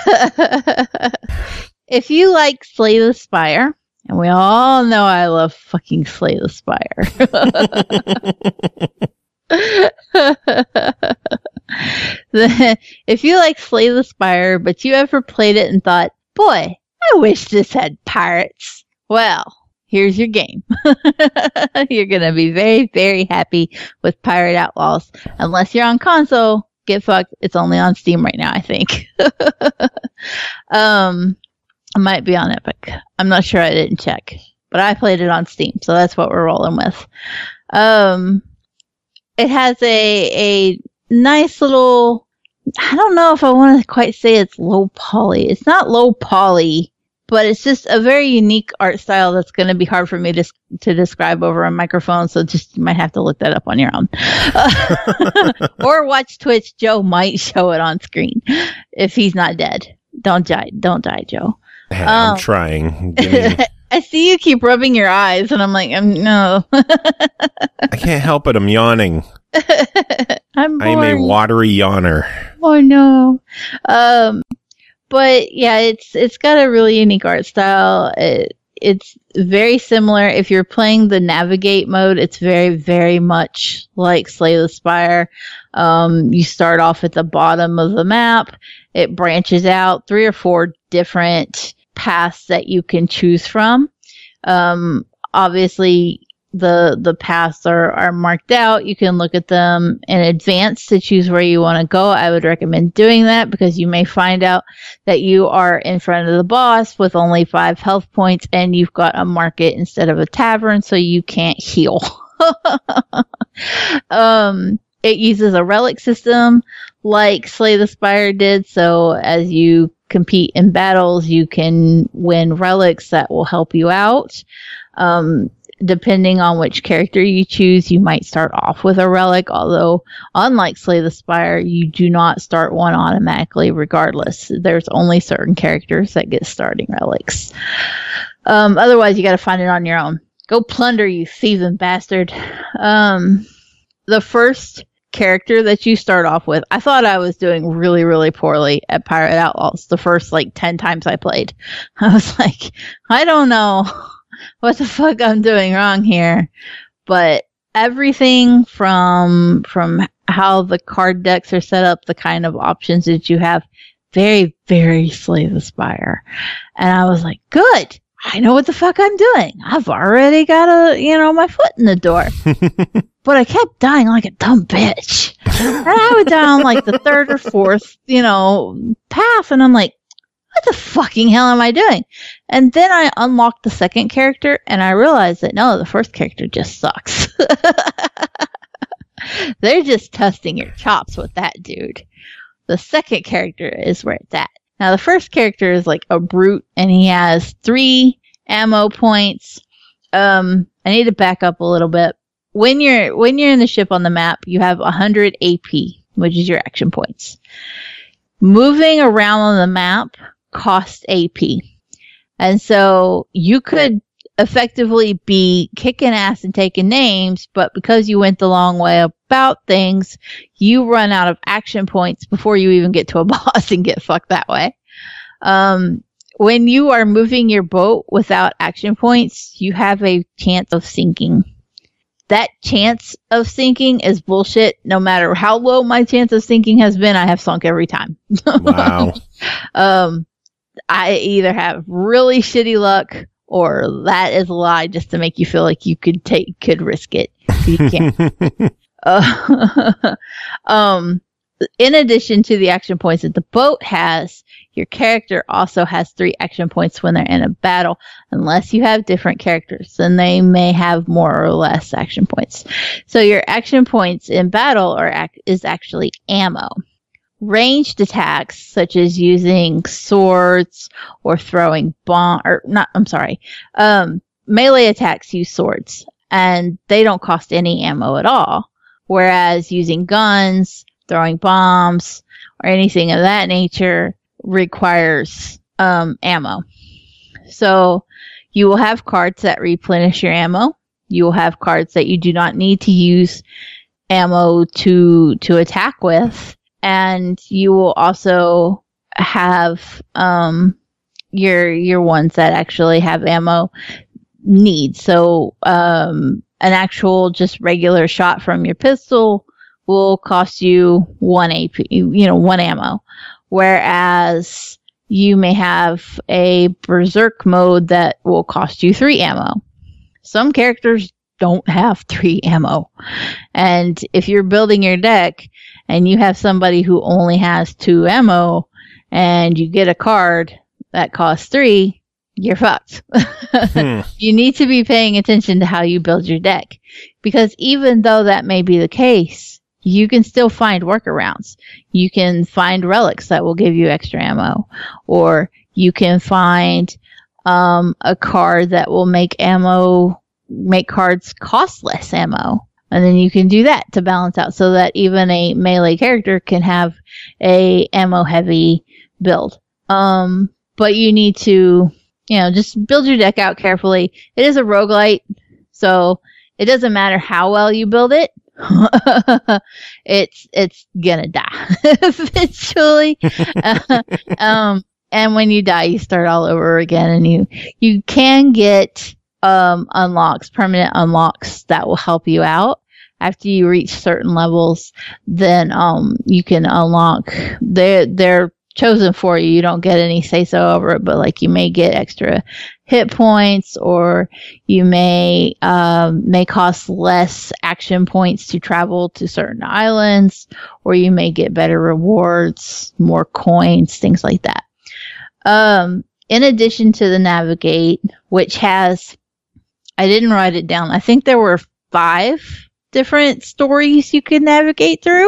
If you like Slay the Spire, and we all know I love fucking Slay the Spire. the, if you like Slay the Spire, but you ever played it and thought, boy, I wish this had pirates. Well, here's your game. You're going to be very, very happy with Pirate Outlaws. Unless you're on console, get fucked. It's only on Steam right now, I think. um, I might be on Epic. I'm not sure. I didn't check. But I played it on Steam, so that's what we're rolling with. Um, it has a a nice little... I don't know if I want to quite say it's low poly. It's not low poly, but it's just a very unique art style that's going to be hard for me to to describe over a microphone. So just you might have to look that up on your own, uh, or watch Twitch. Joe might show it on screen if he's not dead. Don't die, don't die, Joe. Yeah, Um, I'm trying. Give me- I see you keep rubbing your eyes, and I'm like, I'm no. I can't help it. I'm yawning. I'm I'm a bored. watery yawner. Oh no. Um, but yeah, it's it's got a really unique art style. It, it's very similar. If you're playing the navigate mode, it's very, very much like Slay the Spire. Um, you start off at the bottom of the map. It branches out three or four different paths that you can choose from. Um, obviously, the the paths are, are marked out. You can look at them in advance to choose where you want to go. I would recommend doing that because you may find out that you are in front of the boss with only five health points and you've got a market instead of a tavern, so you can't heal. um, it uses a relic system like Slay the Spire did, so as you compete in battles, you can win relics that will help you out. Um, depending on which character you choose, you might start off with a relic, although unlike Slay the Spire, you do not start one automatically regardless. There's only certain characters that get starting relics. Um, otherwise, you got to find it on your own. Go plunder, you thieving bastard. Um, the first character that you start off with, I thought I was doing really, really poorly at Pirate Outlaws the first like ten times I played. I was like, I don't know what the fuck I'm doing wrong here. But everything from from how the card decks are set up, the kind of options that you have, very, very Slay the Spire. And I was like, good. I know what the fuck I'm doing. I've already got a, you know, my foot in the door. But I kept dying like a dumb bitch. And I would die on like the third or fourth, you know, path. And I'm like, what the fucking hell am I doing? And then I unlocked the second character and I realized that no, the first character just sucks. They're just testing your chops with that dude. The second character is where it's at. Now, the first character is like a brute, and he has three ammo points. Um, I need to back up a little bit. when you're when you're in the ship on the map, you have one hundred A P, which is your action points. Moving around on the map costs A P. And so you could effectively be kicking ass and taking names, but because you went the long way about things, you run out of action points before you even get to a boss and get fucked that way. Um, when you are moving your boat without action points, you have a chance of sinking. That chance of sinking is bullshit. No matter how low my chance of sinking has been, I have sunk every time. Wow. um, I either have really shitty luck or that is a lie just to make you feel like you could take, could risk it. You can't. uh, um, in addition to the action points that the boat has, your character also has three action points when they're in a battle, unless you have different characters, then they may have more or less action points. So your action points in battle are ac- is actually ammo. Ranged attacks, such as using swords or throwing bomb, or not, I'm sorry, um, melee attacks use swords, and they don't cost any ammo at all. Whereas using guns, throwing bombs, or anything of that nature requires um, ammo. So you will have cards that replenish your ammo. You will have cards that you do not need to use ammo to to attack with. And you will also have um, your your ones that actually have ammo needs. So um, an actual just regular shot from your pistol will cost you one A P, you know, one ammo. Whereas you may have a berserk mode that will cost you three ammo. Some characters don't have three ammo. And if you're building your deck and you have somebody who only has two ammo and you get a card that costs three, you're fucked. hmm. You need to be paying attention to how you build your deck. Because even though that may be the case, you can still find workarounds. You can find relics that will give you extra ammo. Or you can find um, a card that will make ammo, make cards cost less ammo. And then you can do that to balance out so that even a melee character can have a ammo heavy build. Um, but you need to, you know, just build your deck out carefully. It is a roguelite, so it doesn't matter how well you build it. it's it's gonna die eventually. uh, um, and when you die, you start all over again, and you you can get um, unlocks, permanent unlocks that will help you out. After you reach certain levels, then um, you can unlock. They're they're chosen for you. You don't get any say so over it, but like you may get extra hit points, or you may um, may cost less action points to travel to certain islands, or you may get better rewards, more coins, things like that. Um, in addition to the navigate, which has, I didn't write it down. I think there were five different stories you could navigate through.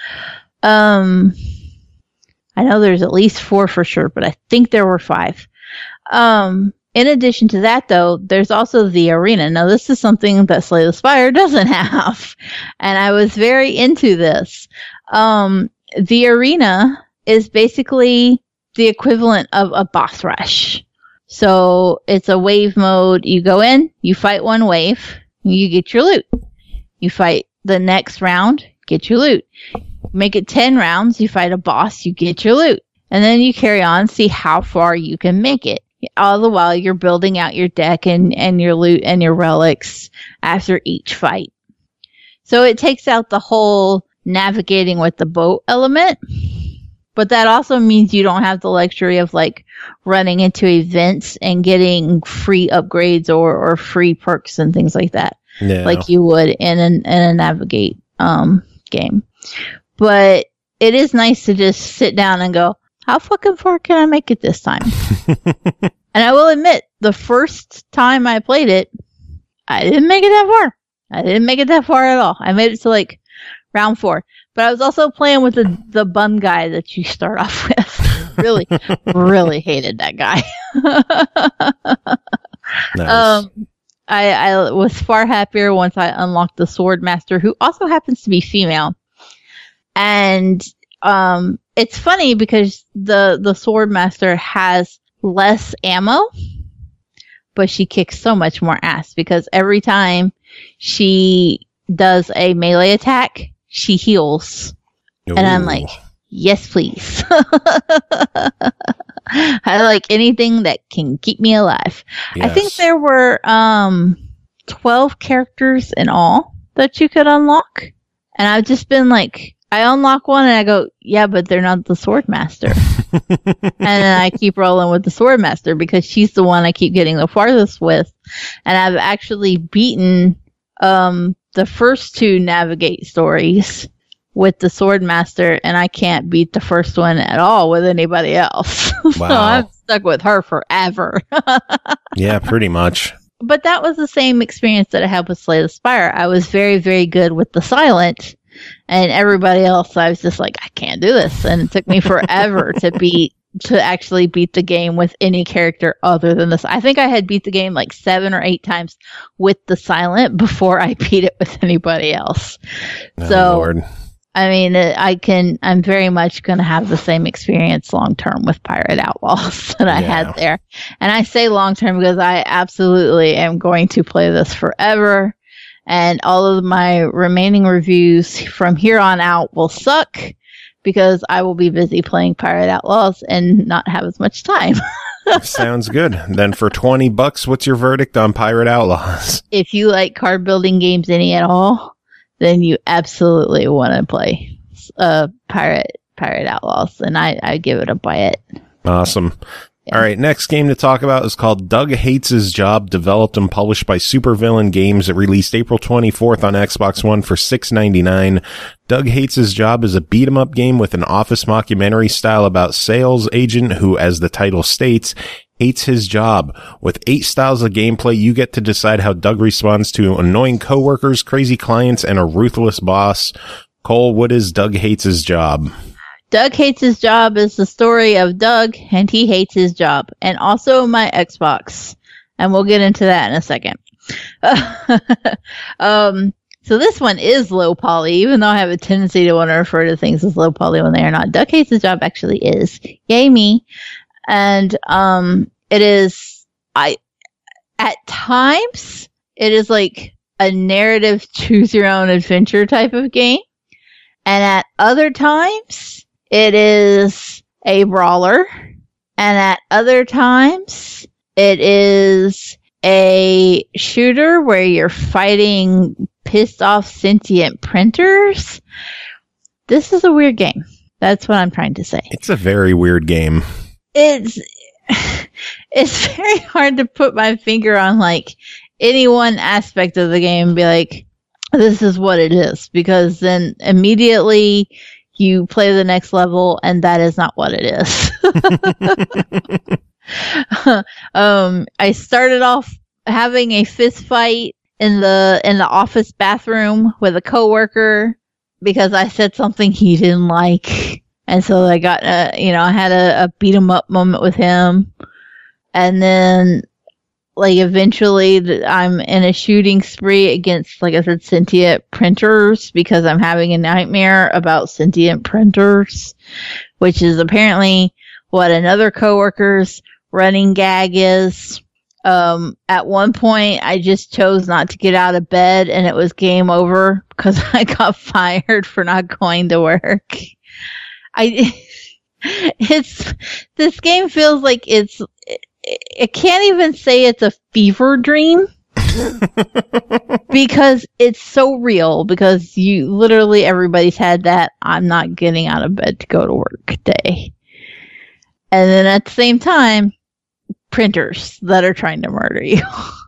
Um, I know there's at least four for sure, but I think there were five. Um, in addition to that, though, there's also the arena. Now, this is something that Slay the Spire doesn't have, and I was very into this. Um, the arena is basically the equivalent of a boss rush. So it's a wave mode. You go in, you fight one wave, you get your loot. You fight the next round, get your loot. Make it ten rounds, you fight a boss, you get your loot. And then you carry on, see how far you can make it. All the while you're building out your deck and, and your loot and your relics after each fight. So it takes out the whole navigating with the boat element. But that also means you don't have the luxury of like running into events and getting free upgrades or, or free perks and things like that. No. Like you would in, an, in a navigate um, game. But it is nice to just sit down and go, how fucking far can I make it this time? And I will admit, the first time I played it, I didn't make it that far. I didn't make it that far at all. I made it to like round four. But I was also playing with the, the bum guy that you start off with. really, really hated that guy. Nice. Um, I, I was far happier once I unlocked the Sword Master, who also happens to be female. And um, it's funny because the the Sword Master has less ammo, but she kicks so much more ass because every time she does a melee attack, she heals. Ooh. And I'm like, yes, please. I like anything that can keep me alive. Yes. I think there were um, twelve characters in all that you could unlock. And I've just been like, I unlock one and I go, yeah, but they're not the Sword Master. And then I keep rolling with the Sword Master because she's the one I keep getting the farthest with. And I've actually beaten um, the first two Navigate stories with the Sword Master, and I can't beat the first one at all with anybody else. Wow. So I'm stuck with her forever. Yeah, pretty much. But that was the same experience that I had with Slay the Spire. I was very, very good with the silent, and everybody else, I was just like, I can't do this. And it took me forever to beat, to actually beat the game with any character other than this. I think I had beat the game like seven or eight times with the silent before I beat it with anybody else. Oh, so, Lord. I mean, I can, I'm very much going to have the same experience long term with Pirate Outlaws that I yeah. had there. And I say long term because I absolutely am going to play this forever. And all of my remaining reviews from here on out will suck because I will be busy playing Pirate Outlaws and not have as much time. Sounds good. Then for twenty bucks, what's your verdict on Pirate Outlaws? If you like card building games any at all, then you absolutely want to play uh, Pirate Pirate Outlaws, and I, I give it a buy it. Awesome. Yeah. All right, next game to talk about is called Doug Hates His Job, developed and published by Supervillain Games. It released April twenty-fourth on Xbox One for six ninety-nine. Doug Hates His Job is a beat-em-up game with an office mockumentary style about sales agent who, as the title states, hates his job. With eight styles of gameplay, you get to decide how Doug responds to annoying coworkers, crazy clients, and a ruthless boss. Cole, what is Doug Hates His Job? Doug Hates His Job is the story of Doug, and he hates his job, and also my Xbox. And we'll get into that in a second. um, so this one is low poly, even though I have a tendency to want to refer to things as low poly when they are not. Doug Hates His Job actually is. Yay me. And um, it is, I at times, it is like a narrative choose your own adventure type of game. And at other times, it is a brawler. And at other times, it is a shooter where you're fighting pissed off sentient printers. This is a weird game. That's what I'm trying to say. It's a very weird game. It's it's very hard to put my finger on like any one aspect of the game and be like, this is what it is, because then immediately you play the next level and that is not what it is. um, I started off having a fist fight in the in the office bathroom with a coworker because I said something he didn't like. And so I got, uh, you know, I had a, a beat 'em up moment with him. And then, like, eventually th- I'm in a shooting spree against, like I said, sentient printers because I'm having a nightmare about sentient printers, which is apparently what another coworker's running gag is. Um, at one point, I just chose not to get out of bed and it was game over because I got fired for not going to work. I, it's, this game feels like it's, it, it can't even say it's a fever dream because it's so real because you, literally everybody's had that I'm not getting out of bed to go to work day. And then at the same time, printers that are trying to murder you.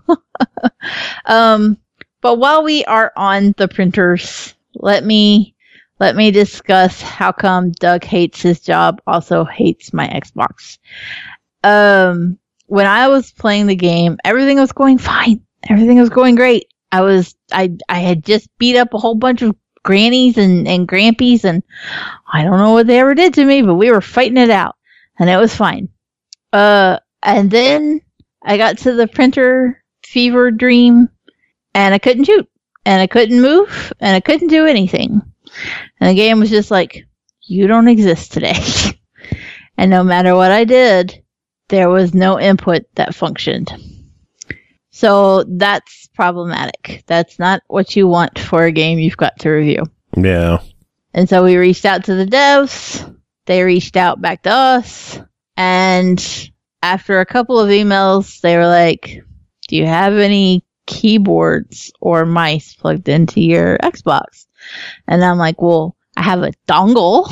um, but while we are on the printers, let me, Let me discuss how come Doug Hates His Job also hates my Xbox. Um, when I was playing the game, everything was going fine. Everything was going great. I was, I, I had just beat up a whole bunch of grannies and, and grampies and I don't know what they ever did to me, but we were fighting it out and it was fine. Uh, and then I got to the printer fever dream, and I couldn't shoot, and I couldn't move, and I couldn't do anything. And the game was just like, you don't exist today. And no matter what I did, there was no input that functioned. So that's problematic. That's not what you want for a game you've got to review. Yeah. And so we reached out to the devs. They reached out back to us. And after a couple of emails, they were like, do you have any keyboards or mice plugged into your Xbox? And I'm like, well, I have a dongle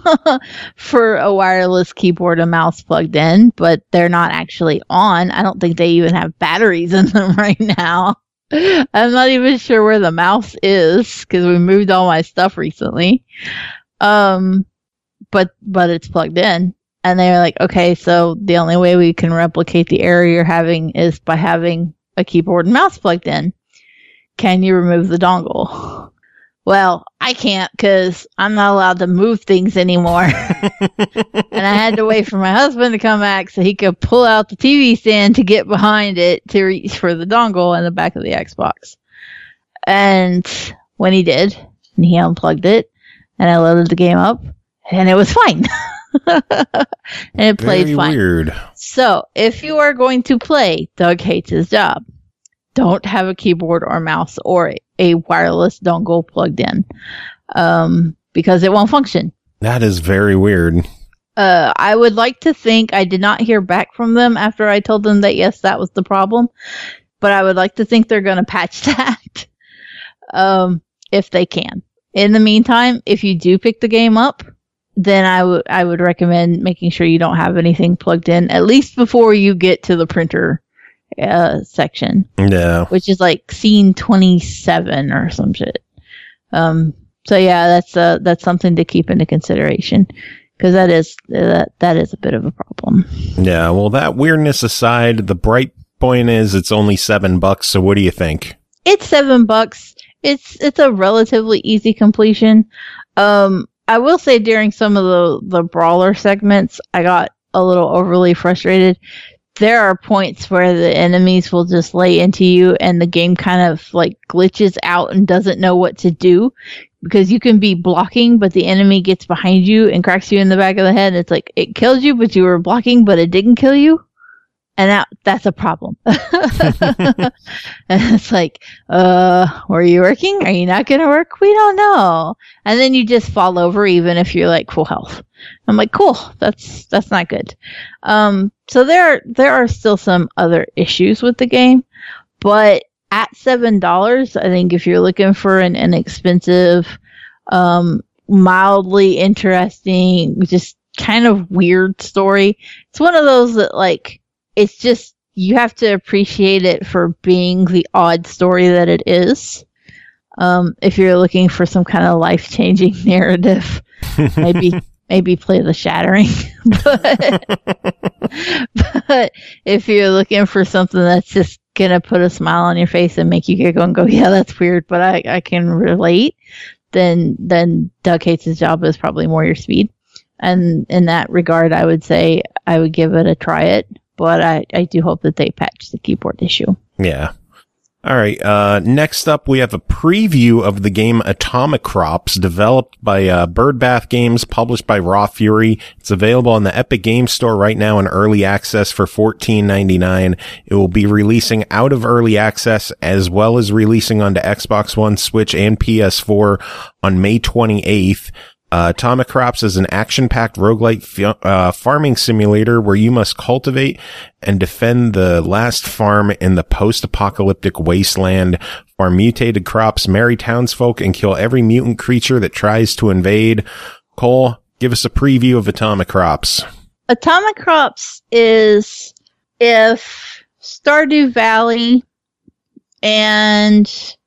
for a wireless keyboard and mouse plugged in, but they're not actually on. I don't think they even have batteries in them right now. I'm not even sure where the mouse is because we moved all my stuff recently. Um, but, but it's plugged in. And they're like, okay, so the only way we can replicate the error you're having is by having a keyboard and mouse plugged in. Can you remove the dongle? Well, I can't because I'm not allowed to move things anymore. And I had to wait for my husband to come back so he could pull out the T V stand to get behind it to reach for the dongle in the back of the Xbox. And when he did, and he unplugged it, and I loaded the game up, and it was fine. And it played Very fine. Weird. So, if you are going to play Doug Hates His Job, don't have a keyboard or mouse or a wireless dongle plugged in, um, because it won't function. That is very weird. Uh, I would like to think I did not hear back from them after I told them that yes, that was the problem, but I would like to think they're going to patch that, um, if they can. In the meantime, if you do pick the game up, then I would I would recommend making sure you don't have anything plugged in, at least before you get to the printer uh, section. Yeah. Which is like scene twenty-seven or some shit. Um. So yeah, that's uh that's something to keep into consideration because that is that that is a bit of a problem. Yeah. Well, that weirdness aside, the bright point is it's only seven bucks. So what do you think? It's seven bucks. It's it's a relatively easy completion. Um. I will say during some of the, the brawler segments, I got a little overly frustrated. There are points where the enemies will just lay into you and the game kind of like glitches out and doesn't know what to do because you can be blocking, but the enemy gets behind you and cracks you in the back of the head. It's like it killed you, but you were blocking, but it didn't kill you. And that, that's a problem. And it's like, uh, were you working? Are you not going to work? We don't know. And then you just fall over even if you're like full health. I'm like, cool. That's, that's not good. Um, so there are, there are still some other issues with the game, but at seven dollars, I think if you're looking for an inexpensive, um, mildly interesting, just kind of weird story, it's one of those that like, it's just, you have to appreciate it for being the odd story that it is. Um, if you're looking for some kind of life-changing narrative, maybe maybe play The Shattering. but, but if you're looking for something that's just going to put a smile on your face and make you giggle and go, yeah, that's weird, but I, I can relate, then, then Doug Hates His Job is probably more your speed. And in that regard, I would say I would give it a try it. But I, I do hope that they patch the keyboard issue. Yeah. All right. Uh, next up, we have a preview of the game Atomic Crops, developed by uh, Birdbath Games, published by Raw Fury. It's available on the Epic Games Store right now in early access for fourteen ninety-nine. It will be releasing out of early access as well as releasing onto Xbox One, Switch, and P S four on May twenty-eighth. Uh, Atomic Crops is an action-packed roguelite f- uh, farming simulator where you must cultivate and defend the last farm in the post-apocalyptic wasteland, farm mutated crops, marry townsfolk, and kill every mutant creature that tries to invade. Cole, give us a preview of Atomic Crops. Atomic Crops is if Stardew Valley and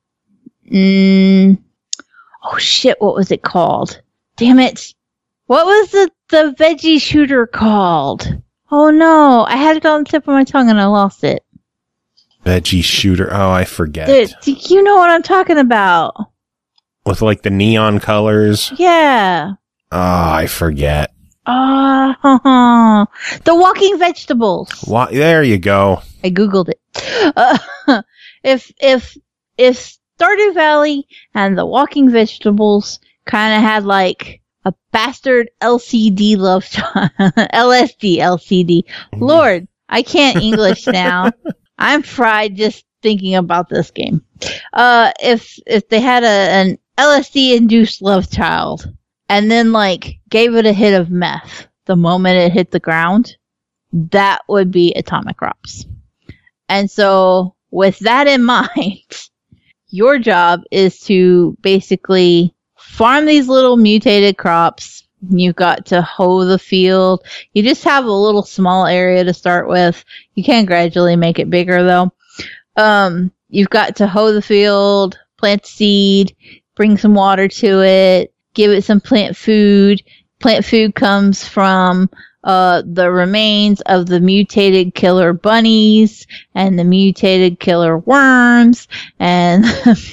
mm, oh shit, what was it called? Damn it. What was the, the veggie shooter called? Oh no, I had it on the tip of my tongue and I lost it. Veggie shooter. Oh, I forget. Dude, do you know what I'm talking about? With like the neon colors. Yeah. Oh, I forget. Oh, the walking vegetables. Wa- there you go. I googled it. Uh, if if if Stardew Valley and the walking vegetables kind of had like a bastard L C D love child, L S D L C D. Lord, I can't English now. I'm fried just thinking about this game. Uh, if if they had a an L S D induced love child and then like gave it a hit of meth the moment it hit the ground, that would be Atomic Crops. And so with that in mind, your job is to basically farm these little mutated crops. You've got to hoe the field. You just have a little small area to start with. You can gradually make it bigger though. Um, you've got to hoe the field, plant seed, bring some water to it, give it some plant food. Plant food comes from uh, the remains of the mutated killer bunnies and the mutated killer worms and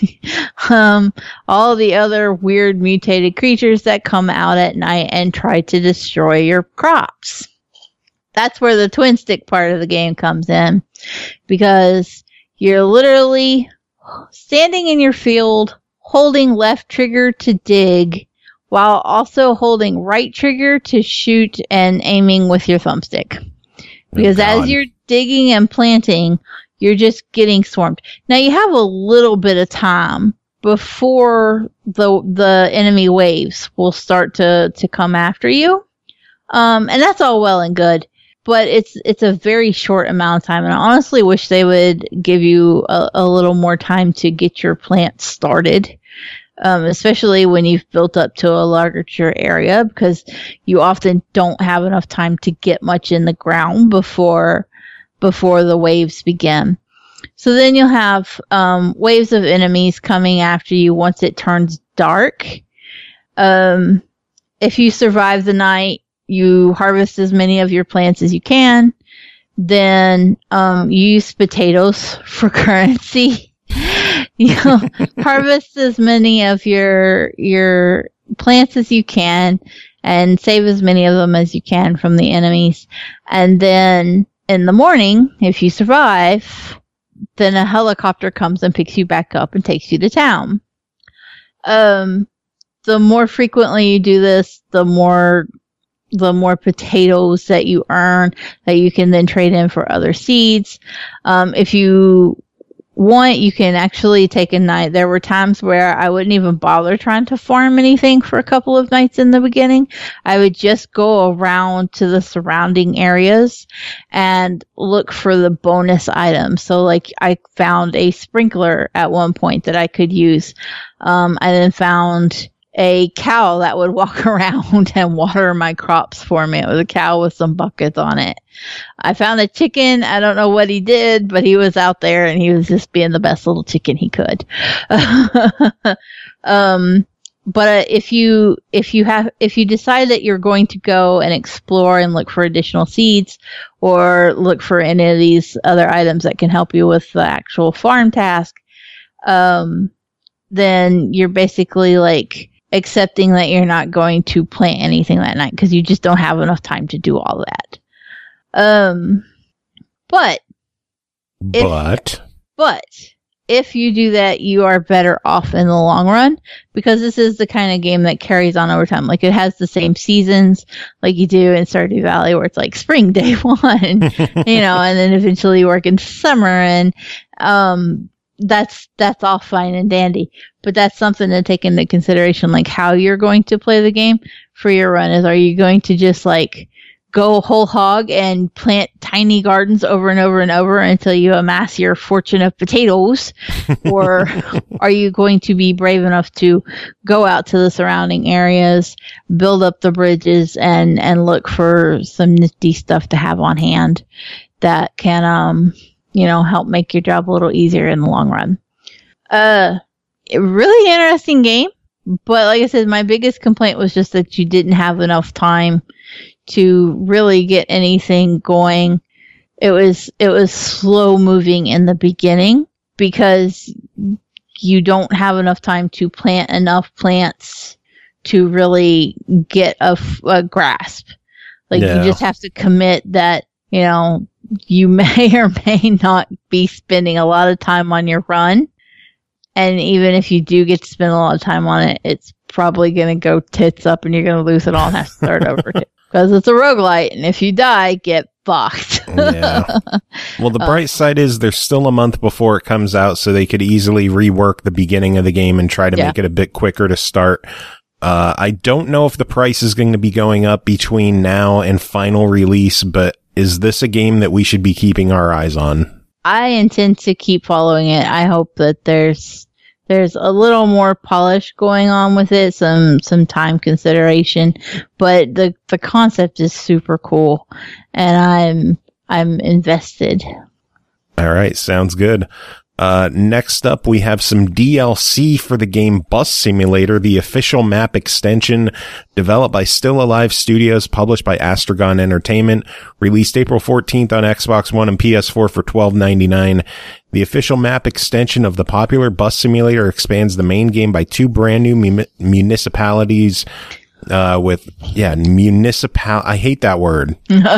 um, all the other weird mutated creatures that come out at night and try to destroy your crops. That's where the twin stick part of the game comes in, because you're literally standing in your field, holding left trigger to dig, while also holding right trigger to shoot and aiming with your thumbstick. Because Oh, God. as you're digging and planting, you're just getting swarmed. Now you have a little bit of time before the the enemy waves will start to, to come after you. Um, and that's all well and good. But it's it's a very short amount of time. And I honestly wish they would give you a, a little more time to get your plant started. Um, especially when you've built up to a larger area, because you often don't have enough time to get much in the ground before before the waves begin. So then you'll have um, waves of enemies coming after you once it turns dark. Um, if you survive the night, you harvest as many of your plants as you can. Then um, you use potatoes for currency. You know, harvest as many of your your plants as you can and save as many of them as you can from the enemies. And then in the morning, if you survive, then a helicopter comes and picks you back up and takes you to town. Um, the more frequently you do this, the more the more potatoes that you earn that you can then trade in for other seeds. Um, if you want, you can actually take a night. There were times where I wouldn't even bother trying to farm anything for a couple of nights in the beginning. I would just go around to the surrounding areas and look for the bonus items. So like I found a sprinkler at one point that I could use. Um, I then found a cow that would walk around and water my crops for me. It was a cow with some buckets on it. I found a chicken. I don't know what he did, but he was out there and he was just being the best little chicken he could. um, but uh, if you if you have if you decide that you're going to go and explore and look for additional seeds or look for any of these other items that can help you with the actual farm task, um, then you're basically like accepting that you're not going to plant anything that night because you just don't have enough time to do all that. Um, but, if, But but if you do that, you are better off in the long run because this is the kind of game that carries on over time. Like it has the same seasons like you do in Stardew Valley where it's like spring day one, you know, and then eventually you work in summer and, um, that's that's all fine and dandy, but that's something to take into consideration, like how you're going to play the game for your run. Is are you going to just like go whole hog and plant tiny gardens over and over and over until you amass your fortune of potatoes, or are you going to be brave enough to go out to the surrounding areas, build up the bridges, and and look for some nifty stuff to have on hand that can um you know, help make your job a little easier in the long run. Uh, really interesting game, but like I said, my biggest complaint was just that you didn't have enough time to really get anything going. It was, it was slow moving in the beginning because you don't have enough time to plant enough plants to really get a, a grasp. Like Yeah. you just have to commit that, you know, you may or may not be spending a lot of time on your run. And even if you do get to spend a lot of time on it, it's probably going to go tits up and you're going to lose it all and have to start over. Because it's a roguelite, and if you die, get fucked. Yeah. Well, the bright side is there's still a month before it comes out, so they could easily rework the beginning of the game and try to Yeah. make it a bit quicker to start. Uh, I don't know if the price is going to be going up between now and final release, but is this a game that we should be keeping our eyes on? I intend to keep following it. I hope that there's there's a little more polish going on with it, some some time consideration, but the the concept is super cool, and I'm I'm invested. All right, sounds good. Uh, next up, we have some D L C for the game Bus Simulator, the official map extension developed by Still Alive Studios, published by Astragon Entertainment, released April fourteenth on Xbox One and P S four for twelve ninety-nine. The official map extension of the popular Bus Simulator expands the main game by two brand new mu- municipalities, uh, with, yeah, municipal, I hate that word.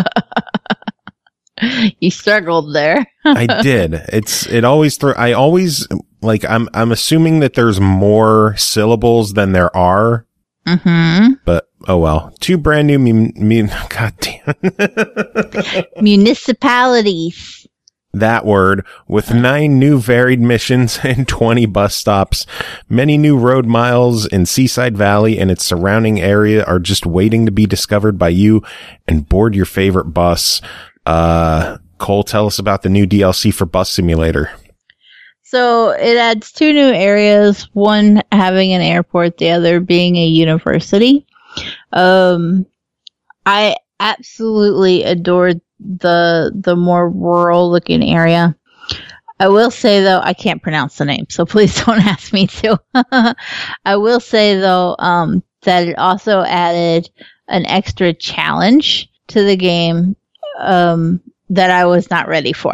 You struggled there. I did. It's, it always throw, I always, like, I'm, I'm assuming that there's more syllables than there are, Mm-hmm. but oh well. Two brand new, mun, mun, god damn. Municipalities. That word, with nine new varied missions and twenty bus stops. Many new road miles in Seaside Valley and its surrounding area are just waiting to be discovered by you and board your favorite bus. Uh, Cole, tell us about the new D L C for Bus Simulator. So it adds two new areas, one having an airport, the other being a university. Um, I absolutely adored the the more rural looking area. I will say though, I can't pronounce the name, so please don't ask me to. I will say though, um, that it also added an extra challenge to the game, um, that I was not ready for.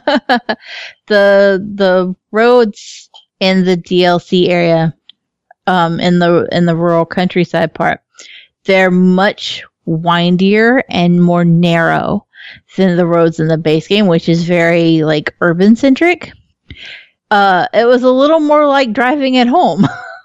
the the roads in the D L C area, um, in the in the rural countryside part, they're much windier and more narrow than the roads in the base game, which is very like urban centric. Uh, it was a little more like driving at home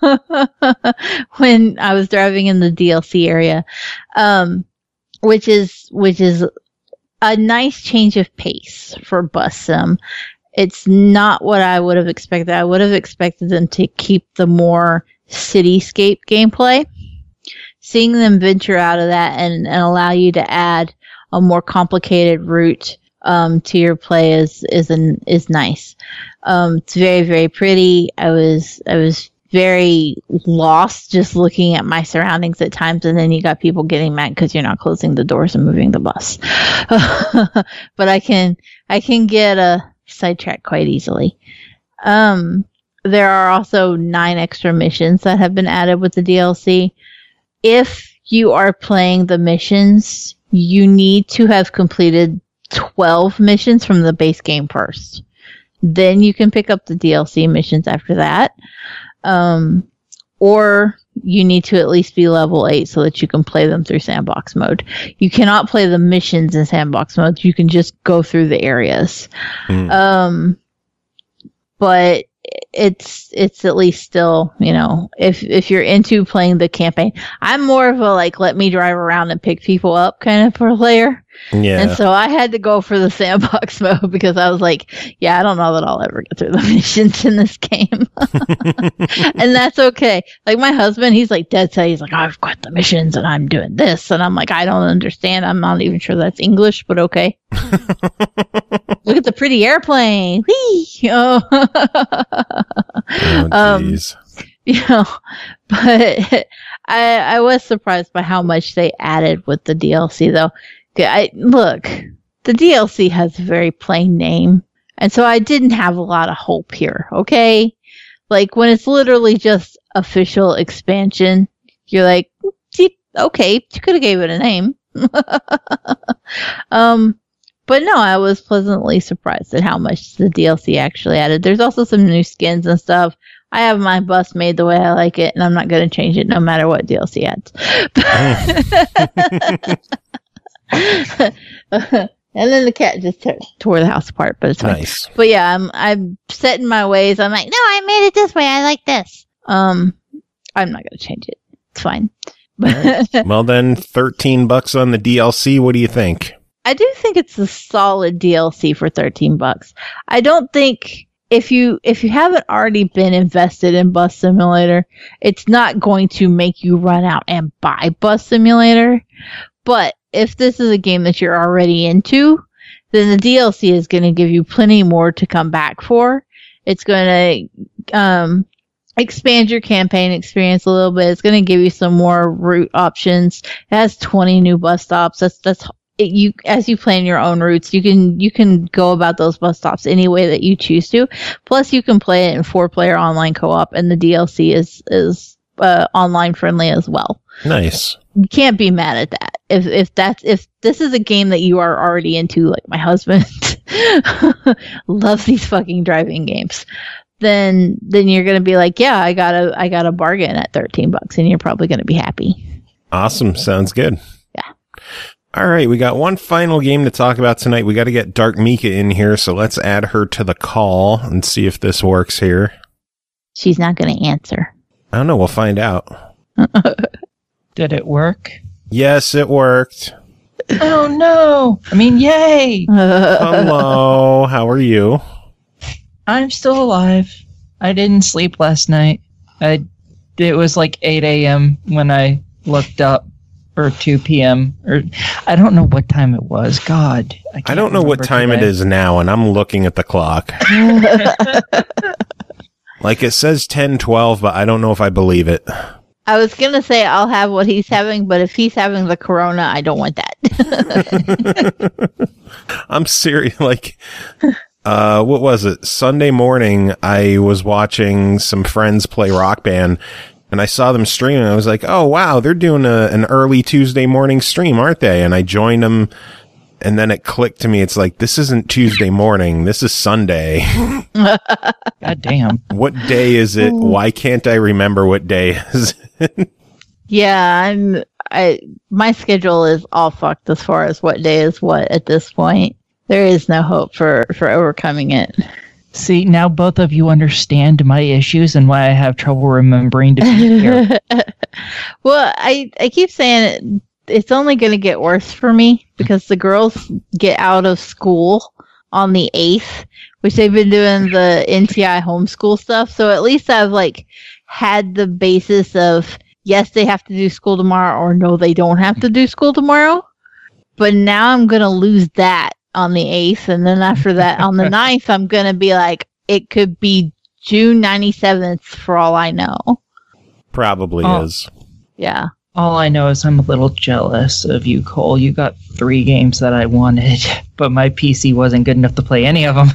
when I was driving in the D L C area, um, which is which is a nice change of pace for Bus Sim. It's not what I would have expected. I would have expected them to keep the more cityscape gameplay. Seeing them venture out of that and, and allow you to add a more complicated route um, to your play is is an, is nice. Um, it's very very pretty. I was I was very lost just looking at my surroundings at times, and then you got people getting mad because you're not closing the doors and moving the bus. But I can I can get a sidetrack quite easily. Um, there are also nine extra missions that have been added with the D L C. If you are playing the missions, you need to have completed twelve missions from the base game first. Then you can pick up the D L C missions after that. Um, or you need to at least be level eight so that you can play them through sandbox mode. You cannot play the missions in sandbox mode. You can just go through the areas. Mm. Um, but it's it's at least still, you know, if if you're into playing the campaign. I'm more of a like let me drive around and pick people up kind of player. Yeah. And so I had to go for the sandbox mode because I was like, yeah, I don't know that I'll ever get through the missions in this game. And that's okay. Like my husband, he's like dead set. He's like, I've got the missions and I'm doing this. And I'm like, I don't understand. I'm not even sure that's English, but okay. Look at the pretty airplane. Whee! Oh, oh um, you know, but I I was surprised by how much they added with the D L C though. I look, the D L C has a very plain name, and so I didn't have a lot of hope here. Okay, like when it's literally just official expansion, you're like, okay, you could have gave it a name. um. But no, I was pleasantly surprised at how much the D L C actually added. There's also some new skins and stuff. I have my bus made the way I like it, and I'm not going to change it no matter what D L C adds. And then the cat just t- tore the house apart, but it's fine. Nice. But yeah, I'm I'm set in my ways. I'm like, no, I made it this way. I like this. Um, I'm not gonna change it. It's fine. Right. Well, then, thirteen bucks on the D L C. What do you think? I do think it's a solid D L C for thirteen bucks. I don't think if you if you haven't already been invested in Bus Simulator, it's not going to make you run out and buy Bus Simulator. But if this is a game that you're already into, then the D L C is going to give you plenty more to come back for. It's going to um, expand your campaign experience a little bit. It's going to give you some more route options. It has twenty new bus stops. That's that's it, you as you plan your own routes. You can you can go about those bus stops any way that you choose to. Plus, you can play it in four player online co-op, and the D L C is is uh, online friendly as well. Nice. You can't be mad at that. If if that's if this is a game that you are already into, like my husband loves these fucking driving games, then then you're gonna be like, yeah, I got a I got a bargain at thirteen bucks, and you're probably gonna be happy. Awesome. Sounds good. Yeah. All right, we got one final game to talk about tonight. We got to get Dark Mika in here, so let's add her to the call and see if this works here. She's not gonna answer. I don't know. We'll find out. Did it work? Yes, it worked. Oh, no. I mean, yay. Hello. How are you? I'm still alive. I didn't sleep last night. I, it was like eight a.m. when I looked up, or two p.m. or I don't know what time it was. God. I, can't I don't know what time today. it is now, and I'm looking at the clock. Like it says ten twelve, but I don't know if I believe it. I was gonna say I'll have what he's having, but if he's having the corona, I don't want that. I'm serious. Like, uh, what was it? Sunday morning, I was watching some friends play Rock Band, and I saw them streaming. I was like, oh, wow, they're doing a, an early Tuesday morning stream, aren't they? And I joined them, and then it clicked to me. It's like, this isn't Tuesday morning. This is Sunday. God damn. What day is it? Why can't I remember what day is it? Yeah, I'm. I my schedule is all fucked as far as what day is what at this point. There is no hope for for overcoming it. See, now both of you understand my issues and why I have trouble remembering to be here. Well, I I keep saying it, it's only going to get worse for me because the girls get out of school on the eighth, which they've been doing the N T I homeschool stuff. So at least I've like had the basis of yes, they have to do school tomorrow, or no, they don't have to do school tomorrow. But now I'm going to lose that on the eighth. And then after that, on the ninth, I'm going to be like, it could be June ninety-seventh for all I know. Probably Oh. is. Yeah. All I know is I'm a little jealous of you, Cole. You got three games that I wanted, but my P C wasn't good enough to play any of them.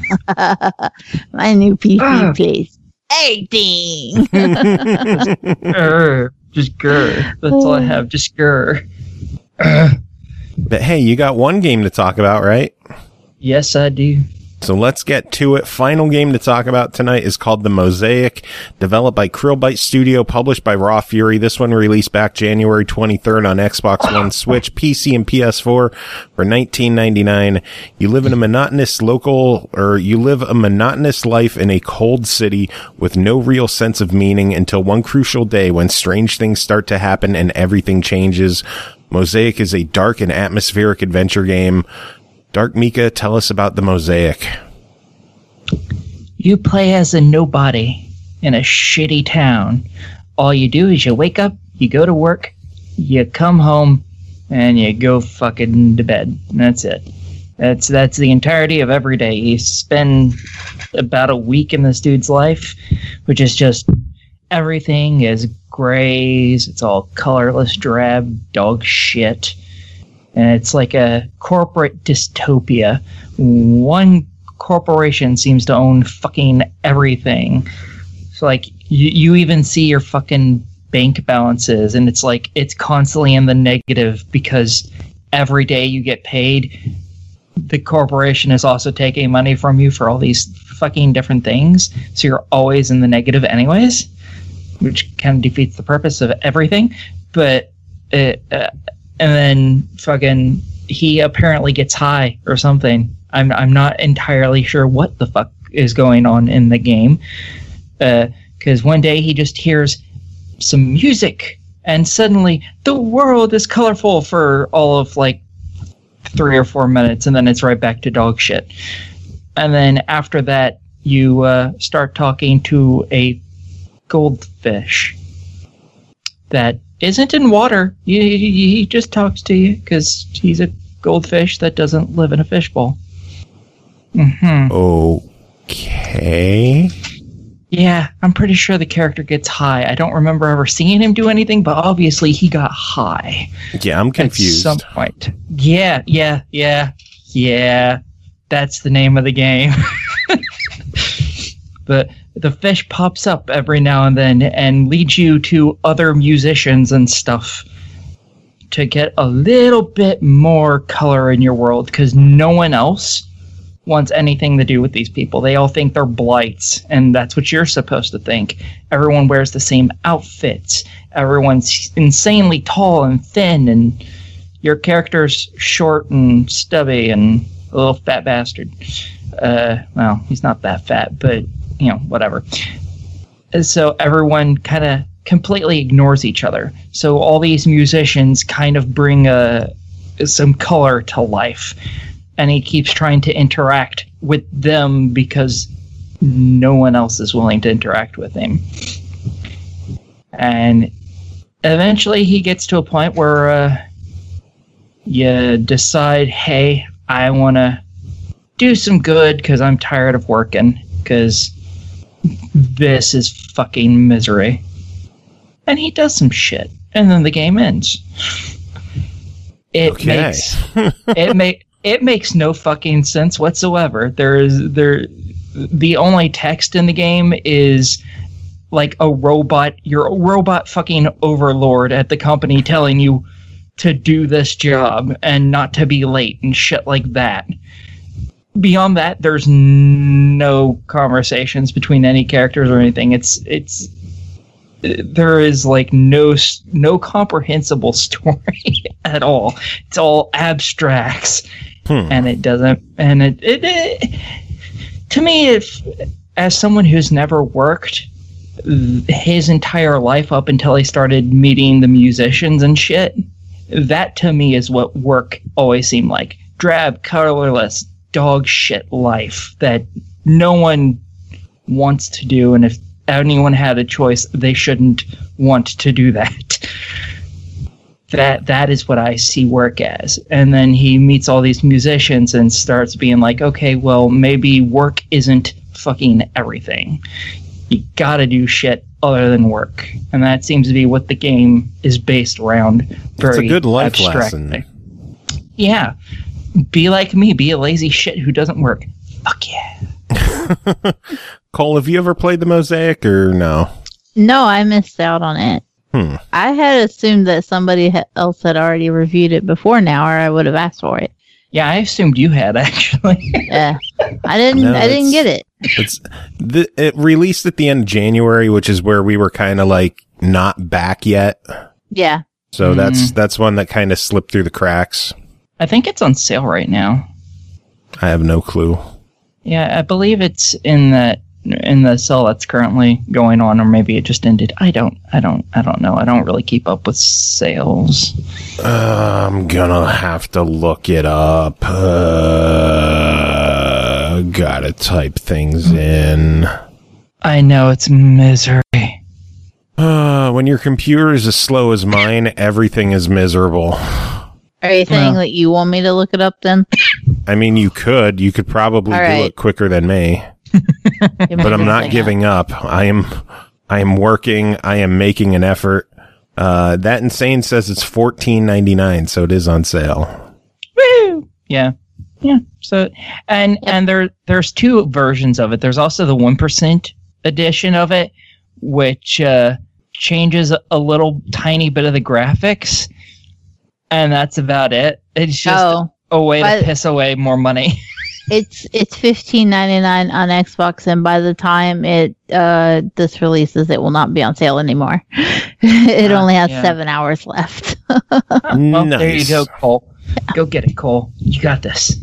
My new P C Ah. plays eighteen. Grr. Just grr. That's all I have. Just grr. But hey, you got one game to talk about, right? Yes, I do. So let's get to it. Final game to talk about tonight is called The Mosaic, developed by Krillbyte Studio, published by Raw Fury. This one released back January twenty-third on Xbox One, Switch, P C, and P S four for nineteen ninety-nine. You live in a monotonous local, or you live a monotonous life in a cold city with no real sense of meaning until one crucial day when strange things start to happen and everything changes. Mosaic is a dark and atmospheric adventure game. Dark Mika, tell us about The Mosaic. You play as a nobody in a shitty town. All you do is you wake up, you go to work, you come home, and you go fucking to bed. And that's it. That's that's the entirety of every day. You spend about a week in this dude's life, which is just everything is grays. It's all colorless, drab dog shit. And it's like a corporate dystopia. One corporation seems to own fucking everything. So, like, you, you even see your fucking bank balances, and it's like, it's constantly in the negative because every day you get paid, the corporation is also taking money from you for all these fucking different things. So you're always in the negative anyways, which kind of defeats the purpose of everything. But it, uh, and then fucking he apparently gets high or something. I'm I'm not entirely sure what the fuck is going on in the game. Because uh, one day he just hears some music, and suddenly the world is colorful for all of like three or four minutes, and then it's right back to dog shit. And then after that, you uh, start talking to a goldfish that isn't in water. He, he, he just talks to you because he's a goldfish that doesn't live in a fishbowl. Mm-hmm. Okay. Yeah, I'm pretty sure the character gets high. I don't remember ever seeing him do anything, but obviously he got high. Yeah, I'm confused. At some point. Yeah, yeah, yeah, yeah. That's the name of the game. But the fish pops up every now and then and leads you to other musicians and stuff to get a little bit more color in your world, because no one else wants anything to do with these people. They all think they're blights, and that's what you're supposed to think. Everyone wears the same outfits. Everyone's insanely tall and thin, and your character's short and stubby and a little fat bastard. Uh, well, he's not that fat, but, you know, whatever. So everyone kind of completely ignores each other. So all these musicians kind of bring uh, some color to life. And he keeps trying to interact with them because no one else is willing to interact with him. And eventually he gets to a point where uh, you decide, hey, I want to do some good because I'm tired of working, because this is fucking misery. And he does some shit, and then the game ends. It Okay. makes it make it makes no fucking sense whatsoever. There is there the only text in the game is like a robot, your robot fucking overlord at the company telling you to do this job and not to be late and shit like that. Beyond that, there's no conversations between any characters or anything. It's it's there is like no no comprehensible story at all. It's all abstracts, hmm. and it doesn't. And it, it, it to me, if as someone who's never worked his entire life up until he started meeting the musicians and shit, that to me is what work always seemed like: drab, colorless, dog shit life that no one wants to do, and if anyone had a choice, they shouldn't want to do that. That that is what I see work as. And then he meets all these musicians and starts being like, okay, well, maybe work isn't fucking everything. You gotta do shit other than work. And that seems to be what the game is based around. Very It's a good life abstractly. lesson. Yeah. Be like me. Be a lazy shit who doesn't work. Fuck yeah. Cole, have you ever played the Mosaic or no? No, I missed out on it. Hmm. I had assumed that somebody ha- else had already reviewed it before now, or I would have asked for it. Yeah, I assumed you had, actually. Yeah, I didn't. No, I didn't it's- get it. It's the, it released at the end of January, which is where we were kind of like not back yet. Yeah. So Mm. that's that's one that kind of slipped through the cracks. I think it's on sale right now. I have no clue. Yeah, I believe it's in the in the sale that's currently going on, or maybe it just ended. I don't, I don't, I don't know. I don't really keep up with sales. Uh, I'm gonna have to look it up. Uh, gotta type things in. I know it's misery. Uh, when your computer is as slow as mine, everything is miserable. Are you saying Well. that you want me to look it up then? I mean, you could. You could probably All do right. it quicker than me. Give me But I'm this not thing giving up. I am I am working. I am making an effort. Uh, that Insane says it's fourteen ninety-nine, so it is on sale. Woo! Yeah, yeah. So, and and there there's two versions of it. There's also the one percent edition of it, which uh, changes a little tiny bit of the graphics, and that's about it. It's just Oh, a way to but- piss away more money. it's it's fifteen ninety nine on Xbox, and by the time it uh this releases, it will not be on sale anymore. It Ah, only has yeah. seven hours left. Well, there you Nice. go, Cole. Go get it, Cole. You got this.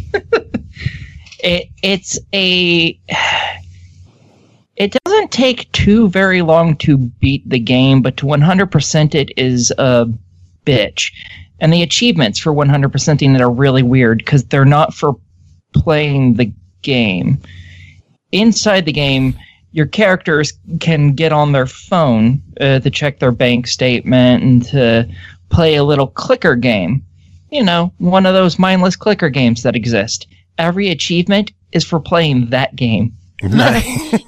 it, it's a... It doesn't take too very long to beat the game, but to one hundred percent it is a bitch. And the achievements for one hundred percenting it are really weird because they're not for playing the game. Inside the game, your characters can get on their phone uh, to check their bank statement and to play a little clicker game. You know, one of those mindless clicker games that exist. Every achievement is for playing that game. Nice.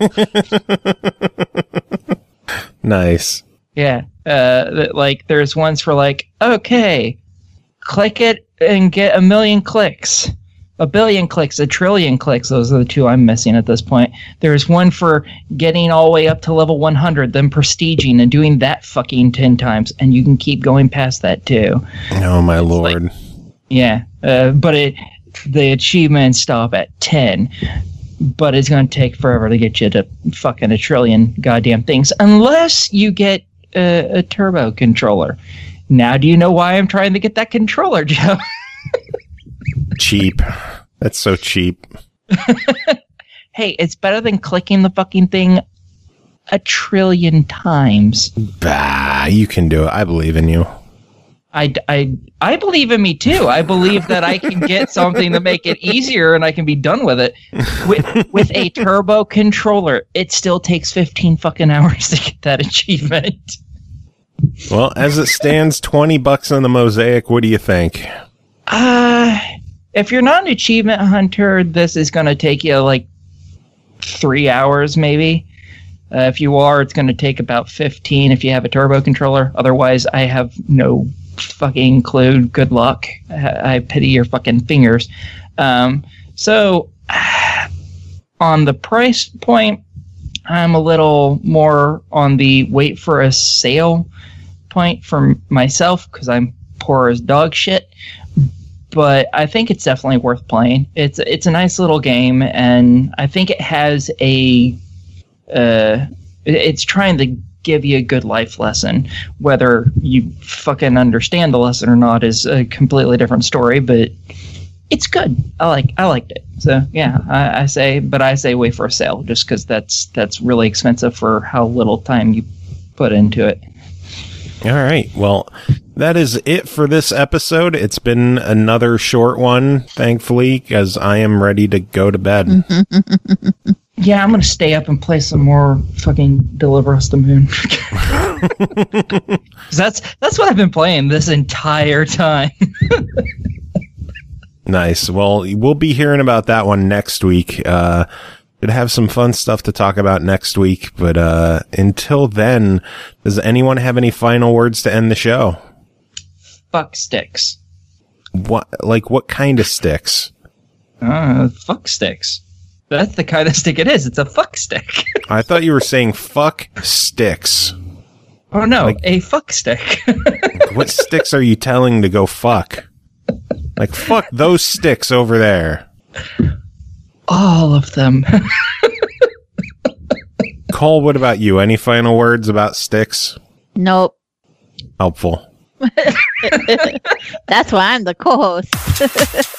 Nice. Yeah. Uh, like, there's ones for like, okay, click it and get a million clicks. A billion clicks, a trillion clicks. Those are the two I'm missing at this point. There's one for getting all the way up to level one hundred, then prestiging and doing that fucking ten times. And you can keep going past that too. Oh, my lord. Like, yeah. Uh, but it the achievements stop at ten. But it's going to take forever to get you to fucking a trillion goddamn things. Unless you get a, a turbo controller. Now do you know why I'm trying to get that controller, Joe? Cheap. That's so cheap. Hey, it's better than clicking the fucking thing a trillion times. Bah, you can do it. I believe in you. I, I, I believe in me too. I believe that I can get something to make it easier and I can be done with it. With, with a turbo controller, it still takes fifteen fucking hours to get that achievement. Well, as it stands, twenty bucks on the Mosaic. What do you think? Uh, if you're not an achievement hunter, this is going to take you like three hours maybe. Uh, if you are, it's going to take about fifteen if you have a turbo controller. Otherwise, I have no fucking clue. Good luck. I, I pity your fucking fingers. Um, so, on the price point, I'm a little more on the wait for a sale point for myself because I'm poor as dog shit. But I think it's definitely worth playing. It's it's a nice little game, and I think it has a. Uh, it's trying to give you a good life lesson. Whether you fucking understand the lesson or not is a completely different story, but it's good. I like I liked it. So yeah, I, I say, but I say wait for a sale just because that's that's really expensive for how little time you put into it. All right. Well, that is it for this episode. It's been another short one, thankfully, because I am ready to go to bed. Yeah, I'm going to stay up and play some more fucking Deliver Us the Moon. that's that's what I've been playing this entire time. Nice. Well, we'll be hearing about that one next week. Uh, Gonna have some fun stuff to talk about next week. But uh, until then, does anyone have any final words to end the show? Fuck sticks. What, like, what kind of sticks? Uh, fuck sticks. That's the kind of stick it is. It's a fuck stick. I thought you were saying fuck sticks. Oh no, like, a fuck stick. What sticks are you telling to go fuck? Like, fuck those sticks over there. All of them. Cole, what about you? Any final words about sticks? Nope. Helpful. That's why I'm the co-host.